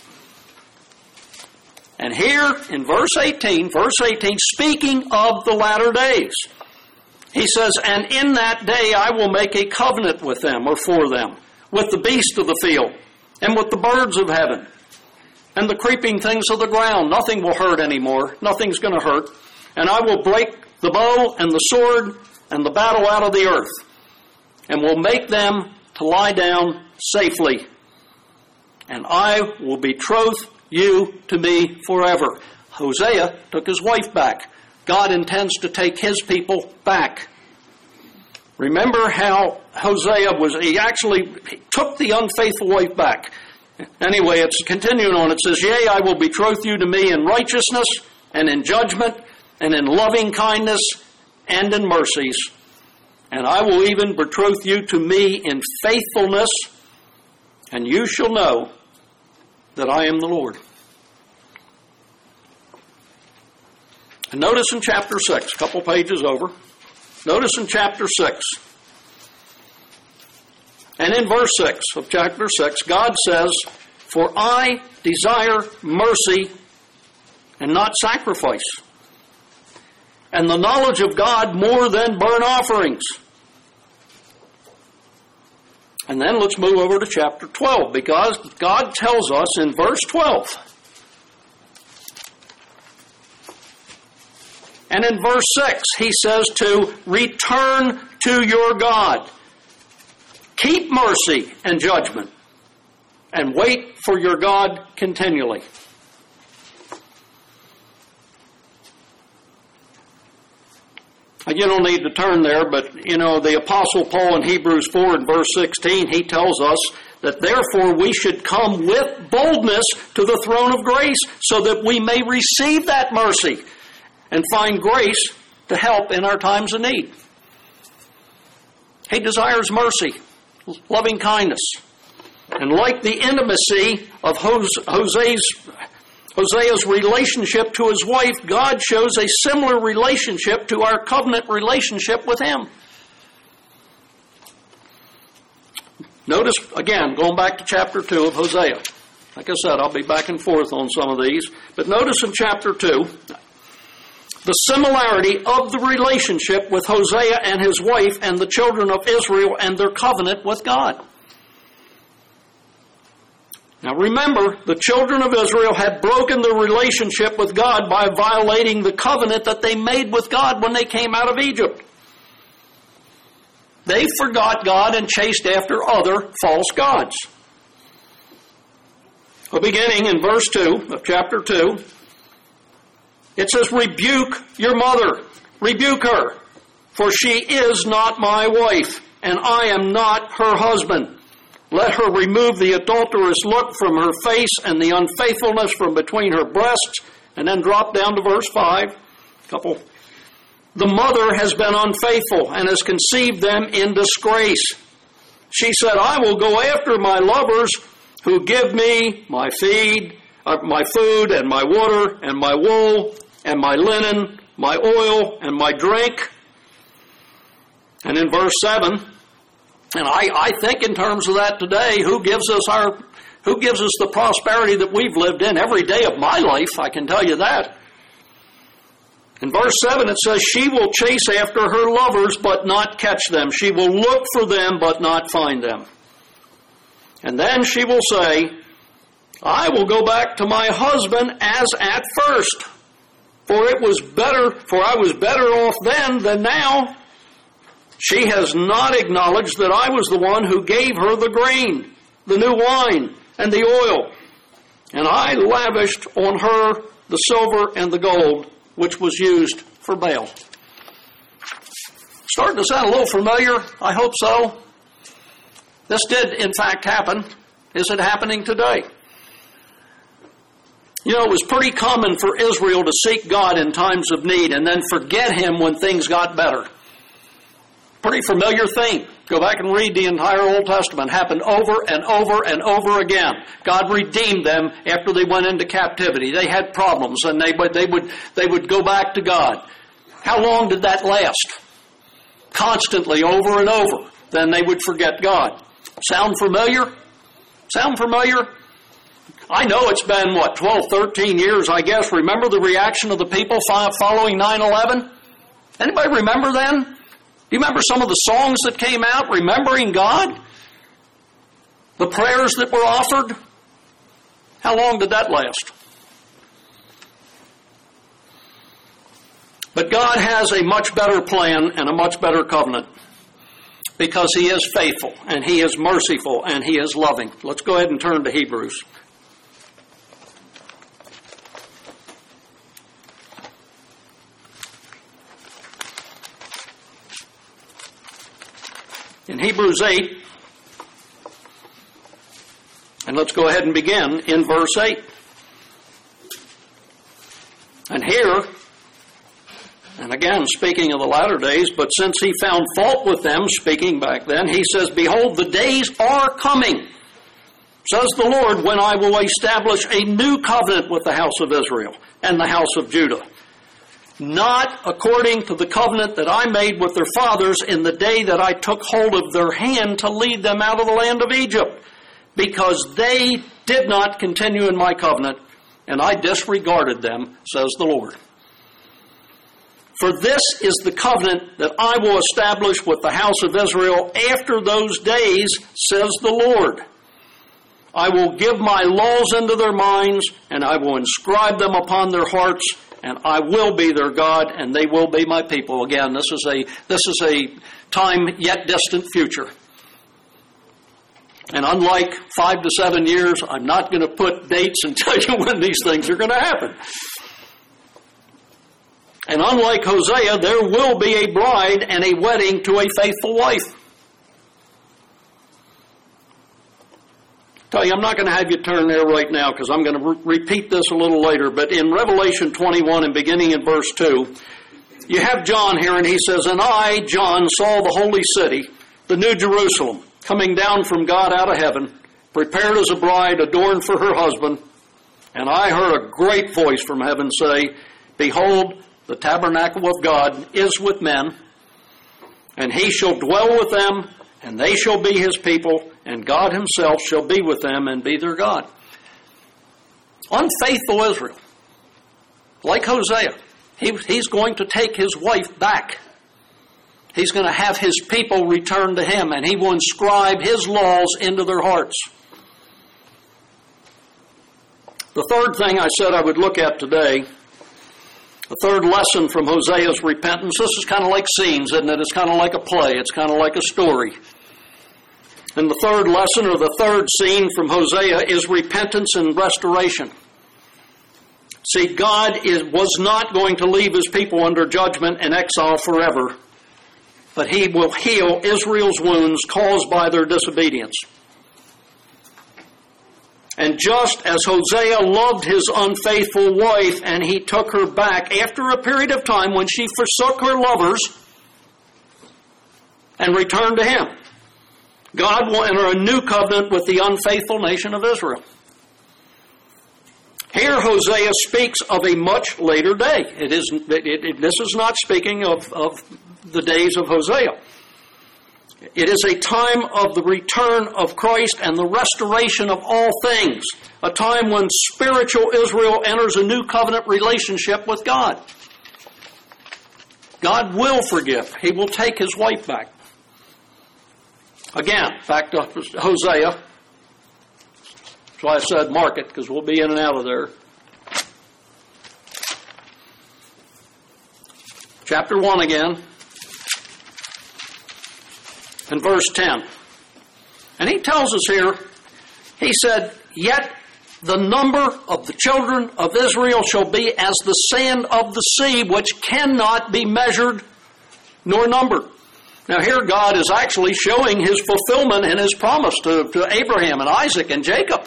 And here in verse eighteen, verse eighteen, speaking of the latter days, He says, and in that day I will make a covenant with them, or for them, with the beasts of the field, and with the birds of heaven, and the creeping things of the ground. Nothing will hurt anymore. Nothing's going to hurt. And I will break the bow and the sword and the battle out of the earth, and will make them to lie down safely. And I will betroth you to me forever. Hosea took his wife back. God intends to take His people back. Remember how Hosea was, he actually took the unfaithful wife back. Anyway, it's continuing on. It says, yea, I will betroth you to me in righteousness and in judgment and in loving kindness and in mercies. And I will even betroth you to me in faithfulness, and you shall know that I am the Lord. And notice in chapter six, a couple pages over, notice in chapter six, and in verse six of chapter six, God says, for I desire mercy and not sacrifice, and the knowledge of God more than burnt offerings. And then let's move over to chapter twelve, because God tells us in verse twelve, and in verse six, He says to return to your God. Keep mercy and judgment, and wait for your God continually. You don't need to turn there, but, you know, the Apostle Paul in Hebrews four and verse sixteen, he tells us that therefore we should come with boldness to the throne of grace so that we may receive that mercy and find grace to help in our times of need. He desires mercy, loving kindness. And like the intimacy of Hosea's, Hosea's relationship to his wife, God shows a similar relationship to our covenant relationship with Him. Notice, again, going back to chapter two of Hosea. Like I said, I'll be back and forth on some of these. But notice in chapter two, the similarity of the relationship with Hosea and his wife and the children of Israel and their covenant with God. Now remember, the children of Israel had broken the relationship with God by violating the covenant that they made with God when they came out of Egypt. They forgot God and chased after other false gods. Well, beginning in verse two of chapter two, it says, rebuke your mother, rebuke her, for she is not my wife, and I am not her husband. Let her remove the adulterous look from her face and the unfaithfulness from between her breasts. And then drop down to verse five. Couple. The mother has been unfaithful and has conceived them in disgrace. She said, I will go after my lovers who give me my feed, uh, my food and my water and my wool and my linen, my oil and my drink. And in verse seven, and I, I think in terms of that today, who gives us our, who gives us the prosperity that we've lived in every day of my life? I can tell you that. In verse seven it says, she will chase after her lovers but not catch them. She will look for them but not find them. And then she will say, I will go back to my husband as at first, for it was better, for I was better off then than now. She has not acknowledged that I was the one who gave her the grain, the new wine, and the oil, and I lavished on her the silver and the gold, which was used for Baal. Starting to sound a little familiar? I hope so. This did, in fact, happen. Is it happening today? You know, it was pretty common for Israel to seek God in times of need and then forget Him when things got better. Pretty familiar thing. Go back and read the entire Old Testament. It happened over and over and over again. God redeemed them after they went into captivity. They had problems, and they would, they would, they would go back to God. How long did that last? Constantly, over and over. Then they would forget God. Sound familiar? Sound familiar? I know it's been, what, twelve, thirteen years, I guess. Remember the reaction of the people following nine eleven? Anybody remember then? Do you remember some of the songs that came out remembering God? The prayers that were offered? How long did that last? But God has a much better plan and a much better covenant because He is faithful and He is merciful and He is loving. Let's go ahead and turn to Hebrews. In Hebrews eight, and let's go ahead and begin in verse eight. And here, and again speaking of the latter days, but since He found fault with them, speaking back then, He says, Behold, the days are coming, says the Lord, when I will establish a new covenant with the house of Israel and the house of Judah. Not according to the covenant that I made with their fathers in the day that I took hold of their hand to lead them out of the land of Egypt, because they did not continue in my covenant, and I disregarded them, says the Lord. For this is the covenant that I will establish with the house of Israel after those days, says the Lord. I will give my laws into their minds, and I will inscribe them upon their hearts, and I will be their God, and they will be my people. Again, this is a this is a time yet distant future. And unlike five to seven years, I'm not going to put dates and tell you when these things are going to happen. And unlike Hosea, there will be a bride and a wedding to a faithful wife. Tell you, I'm not going to have you turn there right now because I'm going to re- repeat this a little later. But in Revelation twenty-one and beginning in verse two, you have John here and he says, And I, John, saw the holy city, the new Jerusalem, coming down from God out of heaven, prepared as a bride adorned for her husband. And I heard a great voice from heaven say, Behold, the tabernacle of God is with men, and He shall dwell with them, and they shall be His people, and God Himself shall be with them and be their God. Unfaithful Israel, like Hosea, he, he's going to take his wife back. He's going to have His people return to Him, and He will inscribe His laws into their hearts. The third thing I said I would look at today, the third lesson from Hosea's repentance, this is kind of like scenes, isn't it? It's kind of like a play. It's kind of like a story. And the third lesson, or the third scene from Hosea, is repentance and restoration. See, God is, was not going to leave His people under judgment and exile forever, but He will heal Israel's wounds caused by their disobedience. And just as Hosea loved his unfaithful wife and he took her back after a period of time when she forsook her lovers and returned to him, God will enter a new covenant with the unfaithful nation of Israel. Here Hosea speaks of a much later day. It is, it, it, this is not speaking of, of the days of Hosea. It is a time of the return of Christ and the restoration of all things. A time when spiritual Israel enters a new covenant relationship with God. God will forgive. He will take his wife back. Again, back to Hosea. That's why I said mark it, because we'll be in and out of there. Chapter one again, and verse ten. And he tells us here, he said, yet the number of the children of Israel shall be as the sand of the sea, which cannot be measured nor numbered. Now here God is actually showing his fulfillment in his promise to, to Abraham and Isaac and Jacob.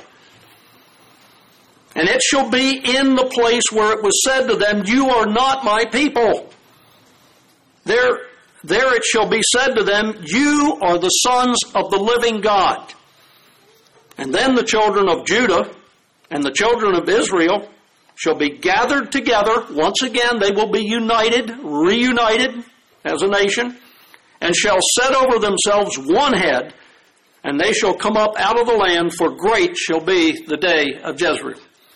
And it shall be in the place where it was said to them, you are not my people. There, there it shall be said to them, you are the sons of the living God. And then the children of Judah and the children of Israel shall be gathered together. Once again, they will be united, reunited as a nation, and shall set over themselves one head, and they shall come up out of the land, for great shall be the day of Jezreel.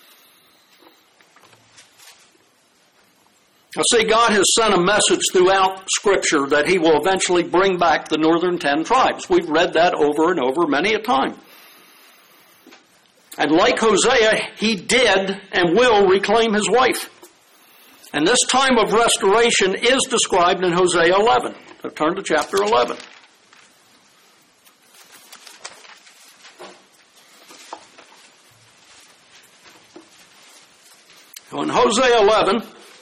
Now see, God has sent a message throughout Scripture that he will eventually bring back the northern ten tribes. We've read that over and over many a time. And like Hosea, he did and will reclaim his wife. And this time of restoration is described in Hosea eleven. So turn to chapter eleven. So in Hosea eleven,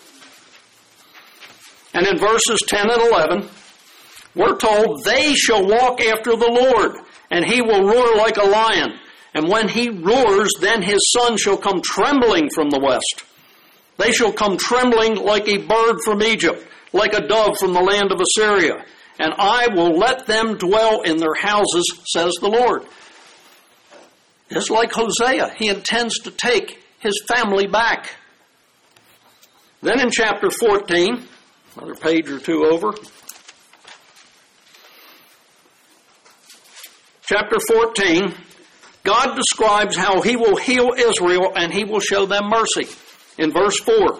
and in verses ten and eleven, we're told, they shall walk after the Lord, and he will roar like a lion. And when he roars, then his son shall come trembling from the west. They shall come trembling like a bird from Egypt, like a dove from the land of Assyria. And I will let them dwell in their houses, says the Lord. Just like Hosea, he intends to take his family back. Then in chapter fourteen, another page or two over, chapter fourteen, God describes how he will heal Israel and he will show them mercy. In verse four,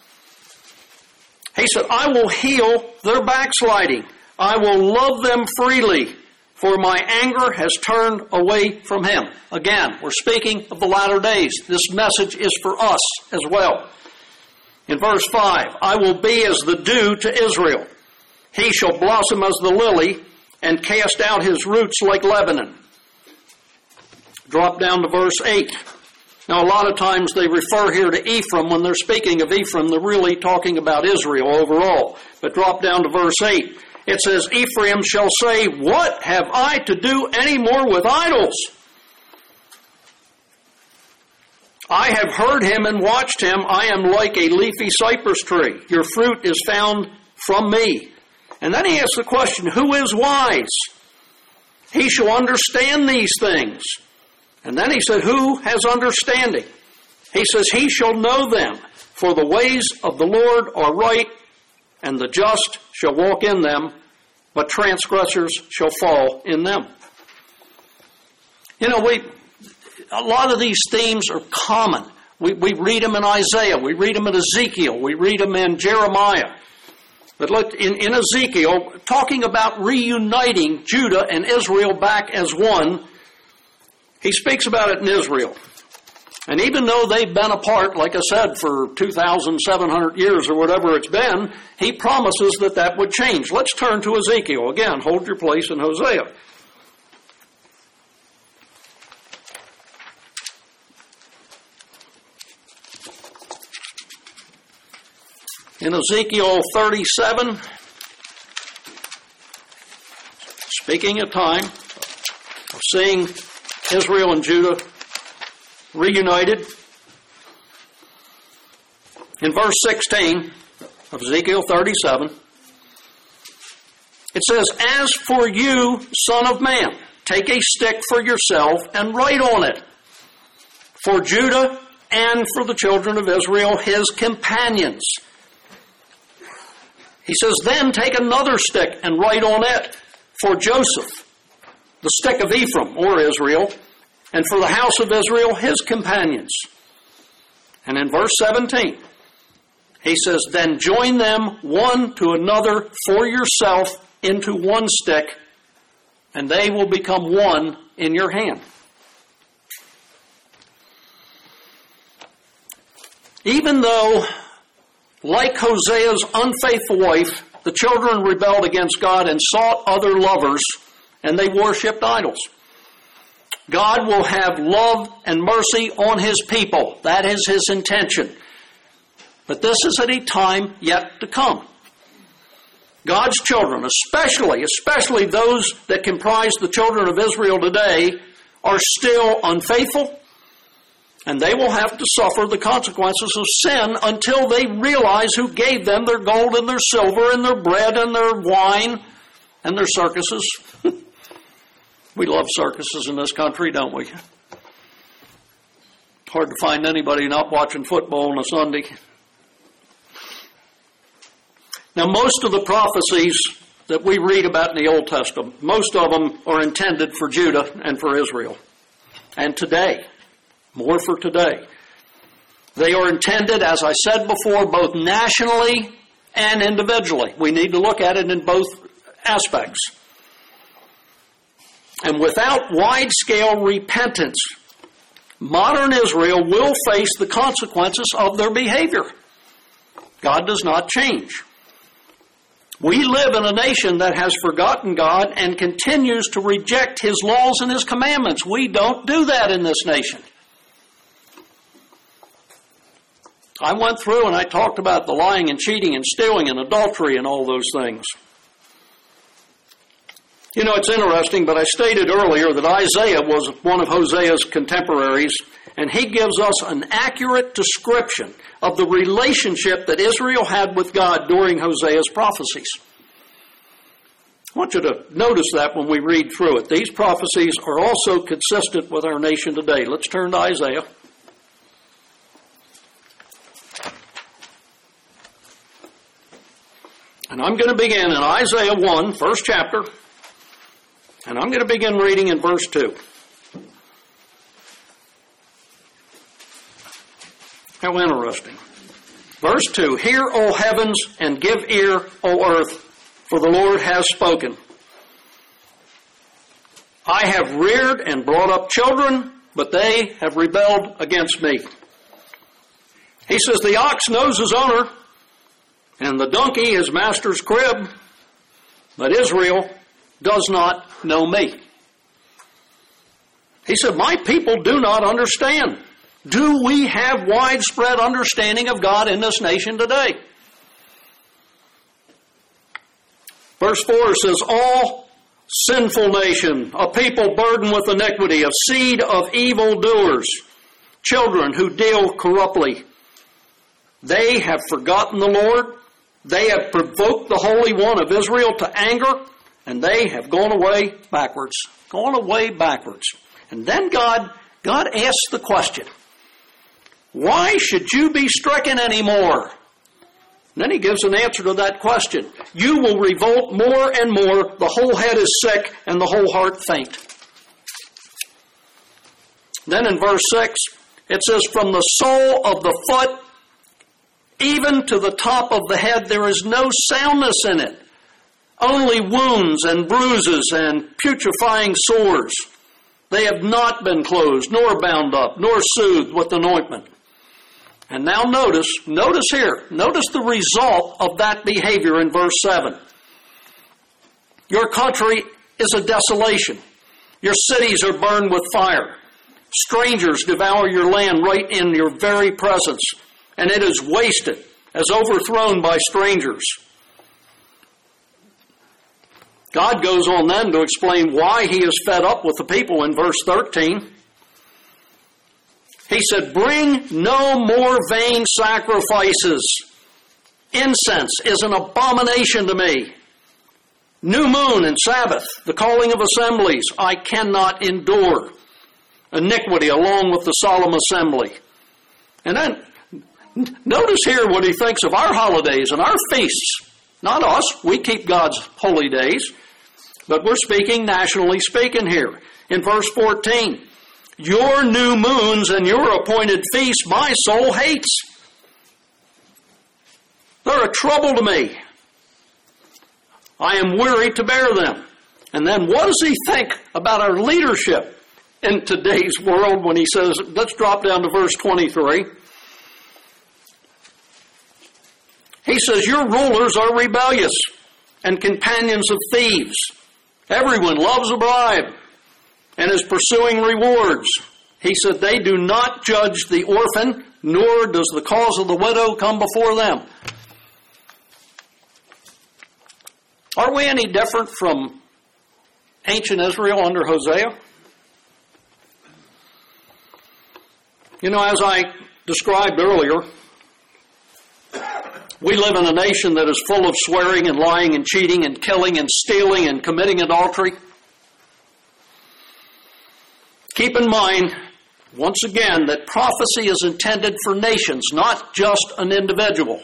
he said, I will heal their backsliding. I will love them freely, for my anger has turned away from him. Again, we're speaking of the latter days. This message is for us as well. In verse five, I will be as the dew to Israel. He shall blossom as the lily and cast out his roots like Lebanon. Drop down to verse eight. Now, a lot of times they refer here to Ephraim. When they're speaking of Ephraim, they're really talking about Israel overall. But drop down to verse eight. It says, Ephraim shall say, what have I to do any more with idols? I have heard him and watched him. I am like a leafy cypress tree. Your fruit is found from me. And then he asks the question, who is wise? He shall understand these things. And then he said, who has understanding? He says, he shall know them, for the ways of the Lord are right, and the just shall walk in them, but transgressors shall fall in them. You know, we a lot of these themes are common. We, we read them in Isaiah, we read them in Ezekiel, we read them in Jeremiah. But look, in, in Ezekiel, talking about reuniting Judah and Israel back as one, he speaks about it in Israel. And even though they've been apart, like I said, for two thousand seven hundred years or whatever it's been, he promises that that would change. Let's turn to Ezekiel. Again, hold your place in Hosea. In Ezekiel thirty-seven, speaking of time, of seeing Israel and Judah reunited. In verse sixteen of Ezekiel thirty-seven, it says, as for you, son of man, take a stick for yourself and write on it, for Judah and for the children of Israel, his companions. He says, then take another stick and write on it, for Joseph, the stick of Ephraim, or Israel, and for the house of Israel, his companions. And in verse seventeen, he says, then join them one to another for yourself into one stick, and they will become one in your hand. Even though, like Hosea's unfaithful wife, the children rebelled against God and sought other lovers, and they worshipped idols. God will have love and mercy on His people. That is His intention. But this is at a time yet to come. God's children, especially, especially those that comprise the children of Israel today, are still unfaithful, and they will have to suffer the consequences of sin until they realize who gave them their gold and their silver and their bread and their wine and their circuses. We love circuses in this country, don't we? Hard to find anybody not watching football on a Sunday. Now, most of the prophecies that we read about in the Old Testament, most of them are intended for Judah and for Israel. And today, more for today. They are intended, as I said before, both nationally and individually. We need to look at it in both aspects. And without wide-scale repentance, modern Israel will face the consequences of their behavior. God does not change. We live in a nation that has forgotten God and continues to reject His laws and His commandments. We don't do that in this nation. I went through and I talked about the lying and cheating and stealing and adultery and all those things. You know, it's interesting, but I stated earlier that Isaiah was one of Hosea's contemporaries, and he gives us an accurate description of the relationship that Israel had with God during Hosea's prophecies. I want you to notice that when we read through it. These prophecies are also consistent with our nation today. Let's turn to Isaiah. And I'm going to begin in Isaiah one, first chapter. And I'm going to begin reading in verse two. How interesting. Verse two, Hear, O heavens, and give ear, O earth, for the Lord has spoken. I have reared and brought up children, but they have rebelled against me. He says, the ox knows his owner, and the donkey his master's crib, but Israel does not know me. He said, my people do not understand. Do we have widespread understanding of God in this nation today? Verse four says, all sinful nation, a people burdened with iniquity, a seed of evildoers, children who deal corruptly. They have forgotten the Lord. They have provoked the Holy One of Israel to anger. And they have gone away backwards. Gone away backwards. And then God, God asks the question, why should you be stricken anymore? And then He gives an answer to that question. You will revolt more and more. The whole head is sick and the whole heart faint. Then in verse six, it says, from the sole of the foot even to the top of the head, there is no soundness in it. Only wounds and bruises and putrefying sores. They have not been closed, nor bound up, nor soothed with anointment. And now notice, notice here, notice the result of that behavior in verse seven. Your country is a desolation. Your cities are burned with fire. Strangers devour your land right in your very presence, and it is wasted, as overthrown by strangers. God goes on then to explain why He is fed up with the people in verse thirteen. He said, bring no more vain sacrifices. Incense is an abomination to me. New moon and Sabbath, the calling of assemblies, I cannot endure. Iniquity along with the solemn assembly. And then, notice here what He thinks of our holidays and our feasts. Not us, we keep God's holy days. But we're speaking nationally speaking here. In verse fourteen, your new moons and your appointed feasts my soul hates. They're a trouble to me. I am weary to bear them. And then what does He think about our leadership in today's world when He says, let's drop down to verse twenty-three. He says, your rulers are rebellious and companions of thieves. Everyone loves a bribe and is pursuing rewards. He said, they do not judge the orphan, nor does the cause of the widow come before them. Are we any different from ancient Israel under Hosea? You know, as I described earlier, we live in a nation that is full of swearing and lying and cheating and killing and stealing and committing adultery. Keep in mind, once again, that prophecy is intended for nations, not just an individual.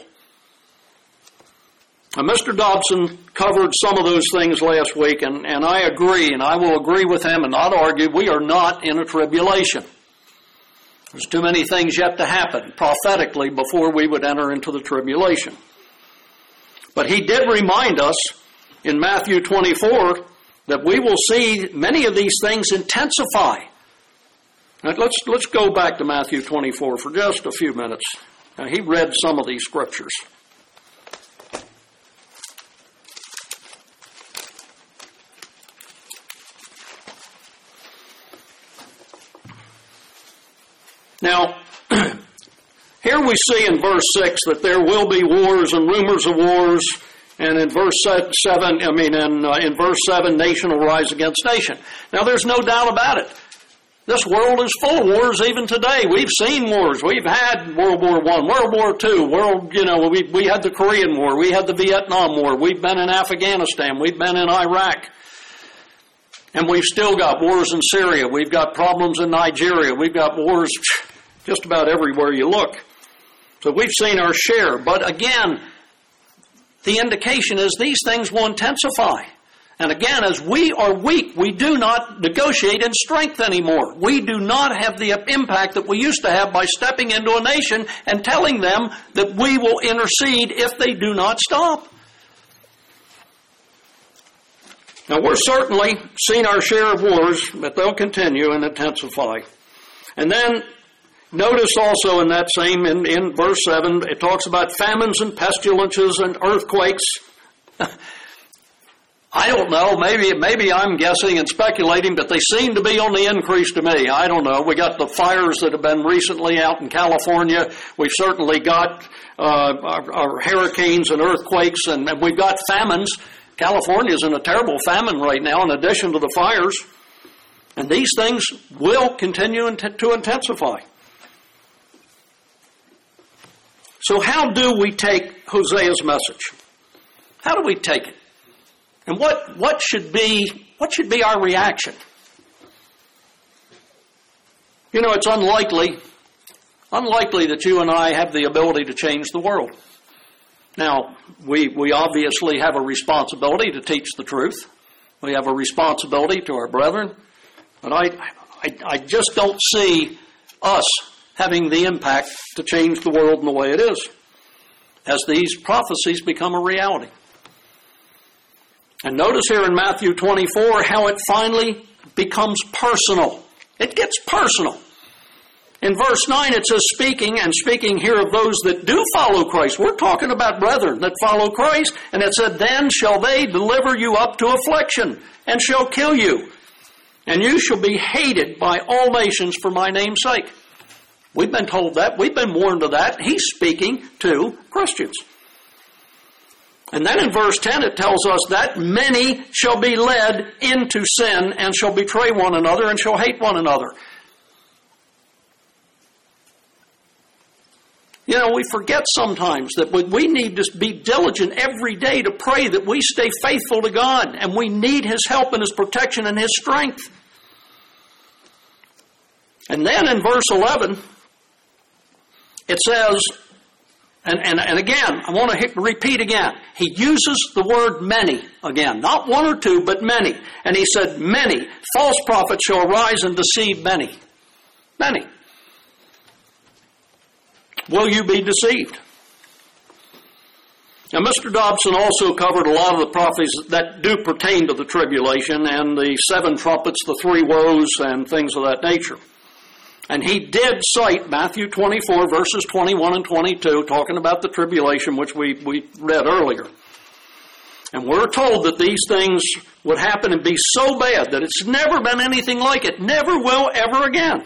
Now, Mister Dobson covered some of those things last week, and, and I agree, and I will agree with him and not argue, we are not in a tribulation. There's too many things yet to happen prophetically before we would enter into the tribulation. But he did remind us in Matthew twenty-four that we will see many of these things intensify. Now, let's, let's go back to Matthew twenty-four for just a few minutes. Now, he read some of these scriptures. Now, here we see in verse six that there will be wars and rumors of wars, and in verse seven, I mean, in, uh, in verse seven, nation will rise against nation. Now, there's no doubt about it. This world is full of wars even today. We've seen wars. We've had World War One, World War Two, World, you know, we we had the Korean War, we had the Vietnam War, we've been in Afghanistan, we've been in Iraq. And we've still got wars in Syria. We've got problems in Nigeria. We've got wars just about everywhere you look. So we've seen our share. But again, the indication is these things will intensify. And again, as we are weak, we do not negotiate in strength anymore. We do not have the impact that we used to have by stepping into a nation and telling them that we will intercede if they do not stop. Now, we're certainly seen our share of wars, but they'll continue and intensify. And then, notice also in that same, in, in verse seven, it talks about famines and pestilences and earthquakes. I don't know, maybe maybe I'm guessing and speculating, but they seem to be on the increase to me. I don't know. We got the fires that have been recently out in California. We've certainly got uh, our, our hurricanes and earthquakes, and, and we've got famines. California's in a terrible famine right now in addition to the fires. And these things will continue to intensify. So how do we take Hosea's message? How do we take it? And what, what should be what should be our reaction? You know, it's unlikely, unlikely that you and I have the ability to change the world. Now, we, we obviously have a responsibility to teach the truth. We have a responsibility to our brethren. But I, I, I just don't see us having the impact to change the world in the way it is as these prophecies become a reality. And notice here in Matthew twenty-four how it finally becomes personal. It gets personal. In verse nine it says, speaking, and speaking here of those that do follow Christ. We're talking about brethren that follow Christ. And it said, then shall they deliver you up to affliction, and shall kill you. And you shall be hated by all nations for my name's sake. We've been told that. We've been warned of that. He's speaking to Christians. And then in verse ten it tells us that many shall be led into sin, and shall betray one another, and shall hate one another. You know, we forget sometimes that we need to be diligent every day to pray that we stay faithful to God, and we need His help and His protection and His strength. And then in verse eleven, it says, and, and, and again, I want to hit, repeat again, he uses the word many again, not one or two, but many. And he said, many false prophets shall arise and deceive many. Many. Will you be deceived? Now, Mister Dobson also covered a lot of the prophecies that do pertain to the tribulation and the seven trumpets, the three woes, and things of that nature. And he did cite Matthew twenty-four, verses twenty-one and twenty-two, talking about the tribulation, which we, we read earlier. And we're told that these things would happen and be so bad that it's never been anything like it. Never will ever again.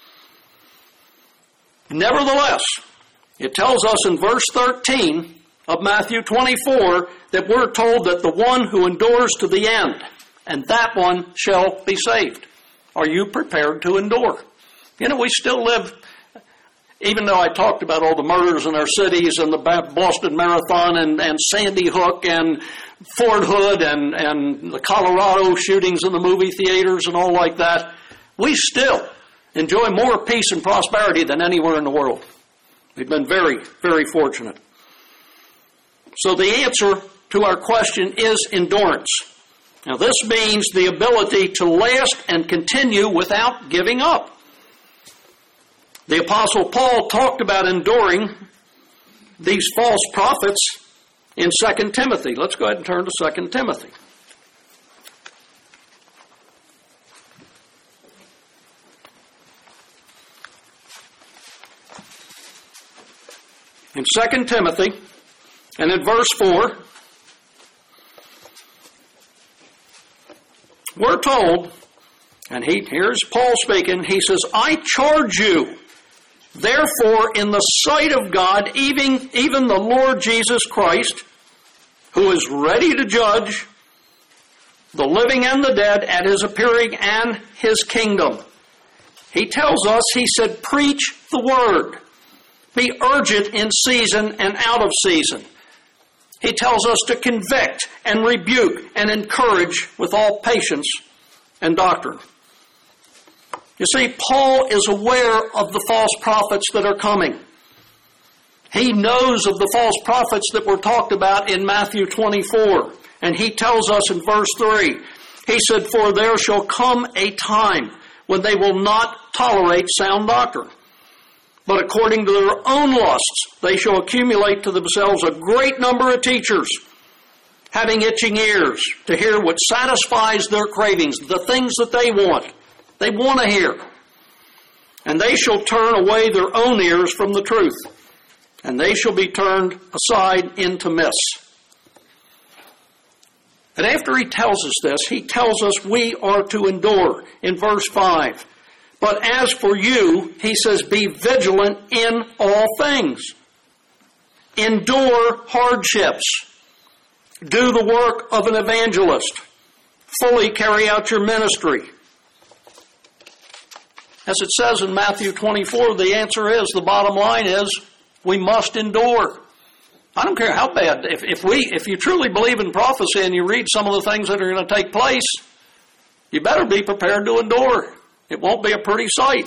Nevertheless, it tells us in verse thirteen of Matthew twenty-four that we're told that the one who endures to the end, and that one shall be saved. Are you prepared to endure? You know, we still live, even though I talked about all the murders in our cities and the Boston Marathon and, and Sandy Hook and Fort Hood and, and the Colorado shootings in the movie theaters and all like that, we still enjoy more peace and prosperity than anywhere in the world. We've been very, very fortunate. So the answer to our question is endurance. Now this means the ability to last and continue without giving up. The Apostle Paul talked about enduring these false prophets in Second Timothy. Let's go ahead and turn to Second Timothy. In Second Timothy, and in verse four, we're told, and he, here's Paul speaking, he says, I charge you, therefore, in the sight of God, even, even the Lord Jesus Christ, who is ready to judge the living and the dead at his appearing and his kingdom. He tells us, he said, preach the word. Be urgent in season and out of season. He tells us to convict and rebuke and encourage with all patience and doctrine. You see, Paul is aware of the false prophets that are coming. He knows of the false prophets that were talked about in Matthew twenty-four. And he tells us in verse three, he said, for there shall come a time when they will not tolerate sound doctrine, but according to their own lusts they shall accumulate to themselves a great number of teachers, having itching ears to hear what satisfies their cravings, the things that they want. They want to hear. And they shall turn away their own ears from the truth, and they shall be turned aside into myths. And after he tells us this, he tells us we are to endure in verse five. But as for you, he says, be vigilant in all things. Endure hardships. Do the work of an evangelist. Fully carry out your ministry. As it says in Matthew twenty-four, the answer is, the bottom line is, we must endure. I don't care how bad. If, if we, if you truly believe in prophecy and you read some of the things that are going to take place, you better be prepared to endure. It won't be a pretty sight.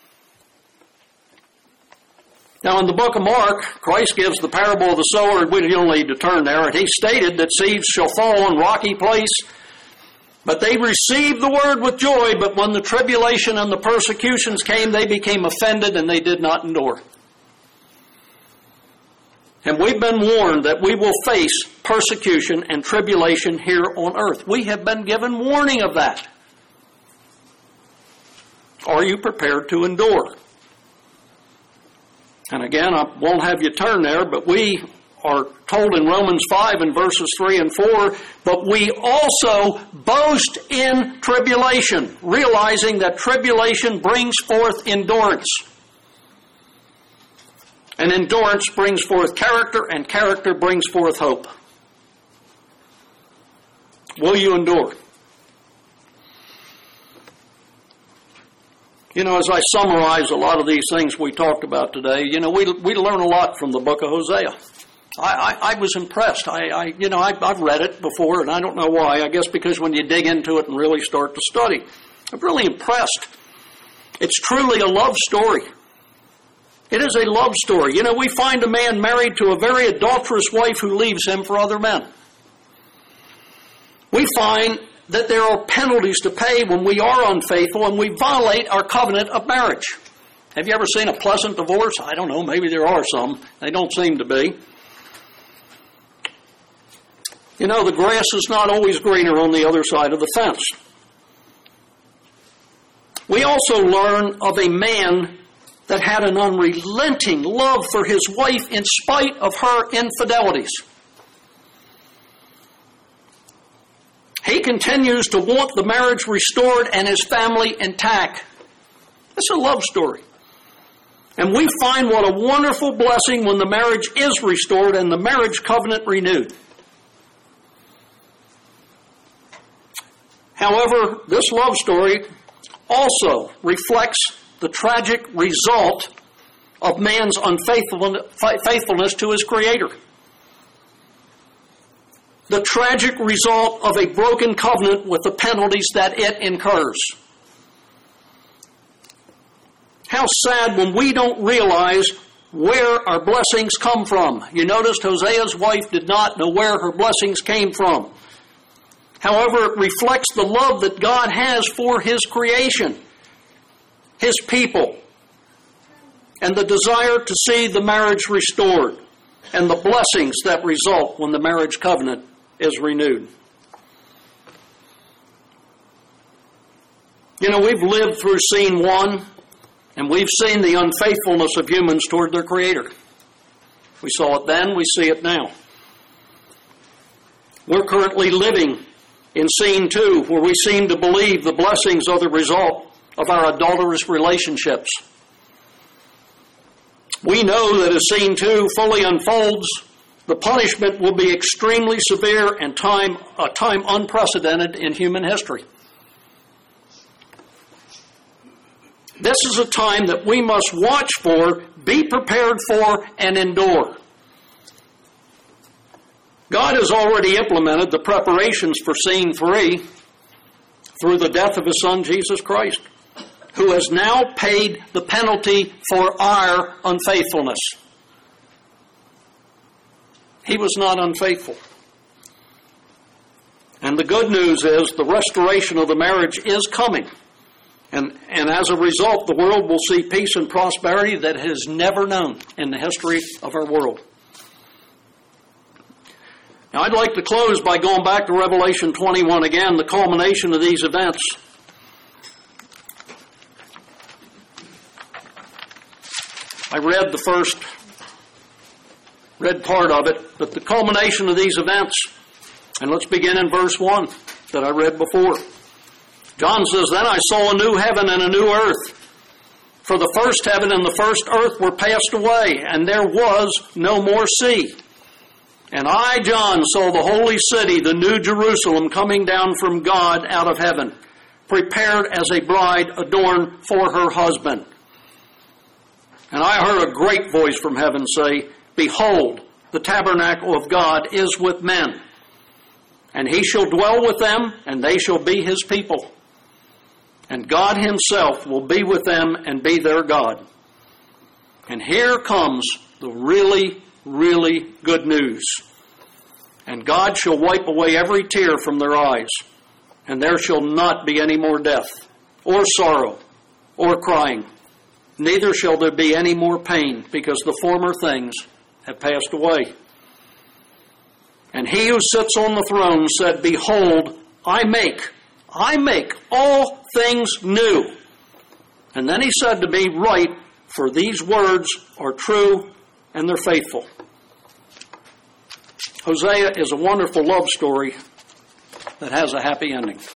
Now in the book of Mark, Christ gives the parable of the sower, and we don't need to turn there, and he stated that seeds shall fall on rocky place, but they received the word with joy, but when the tribulation and the persecutions came, they became offended and they did not endure. And we've been warned that we will face persecution and tribulation here on earth. We have been given warning of that. Are you prepared to endure? And again, I won't have you turn there, but we are told in Romans five in verses three and four, but we also boast in tribulation, realizing that tribulation brings forth endurance. And endurance brings forth character, and character brings forth hope. Will you endure? You know, as I summarize a lot of these things we talked about today, you know, we we learn a lot from the book of Hosea. I, I, I was impressed. I, I you know, I, I've read it before, and I don't know why. I guess because when you dig into it and really start to study, I'm really impressed. It's truly a love story. It is a love story. You know, we find a man married to a very adulterous wife who leaves him for other men. We find that there are penalties to pay when we are unfaithful and we violate our covenant of marriage. Have you ever seen a pleasant divorce? I don't know. Maybe there are some. They don't seem to be. You know, the grass is not always greener on the other side of the fence. We also learn of a man that had an unrelenting love for his wife in spite of her infidelities. He continues to want the marriage restored and his family intact. It's a love story. And we find what a wonderful blessing when the marriage is restored and the marriage covenant renewed. However, this love story also reflects the tragic result of man's unfaithfulness to his Creator. The tragic result of a broken covenant with the penalties that it incurs. How sad when we don't realize where our blessings come from. You noticed Hosea's wife did not know where her blessings came from. However, it reflects the love that God has for His creation, His people, and the desire to see the marriage restored, and the blessings that result when the marriage covenant is renewed. You know, we've lived through scene one, and we've seen the unfaithfulness of humans toward their Creator. We saw it then, we see it now. We're currently living in scene two, where we seem to believe the blessings are the result of our adulterous relationships. We know that as scene two fully unfolds, the punishment will be extremely severe and time a time unprecedented in human history. This is a time that we must watch for, be prepared for, and endure. God has already implemented the preparations for scene three through the death of His Son, Jesus Christ, who has now paid the penalty for our unfaithfulness. He was not unfaithful. And the good news is the restoration of the marriage is coming. And, and as a result, the world will see peace and prosperity that it has never known in the history of our world. Now, I'd like to close by going back to Revelation twenty-one again, the culmination of these events. I read the first, read part of it, but the culmination of these events, and let's begin in verse one that I read before. John says, "Then I saw a new heaven and a new earth. For the first heaven and the first earth were passed away, and there was no more sea. And I, John, saw the holy city, the new Jerusalem, coming down from God out of heaven, prepared as a bride adorned for her husband. And I heard a great voice from heaven say, 'Behold, the tabernacle of God is with men, and He shall dwell with them, and they shall be His people. And God Himself will be with them and be their God.'" And here comes the really, really good news. "And God shall wipe away every tear from their eyes, and there shall not be any more death, or sorrow, or crying. Neither shall there be any more pain, because the former things have passed away. And He who sits on the throne said, 'Behold, I make, I make all things new.' And then He said to me, 'Write, for these words are true and they're faithful.'" Hosea is a wonderful love story that has a happy ending.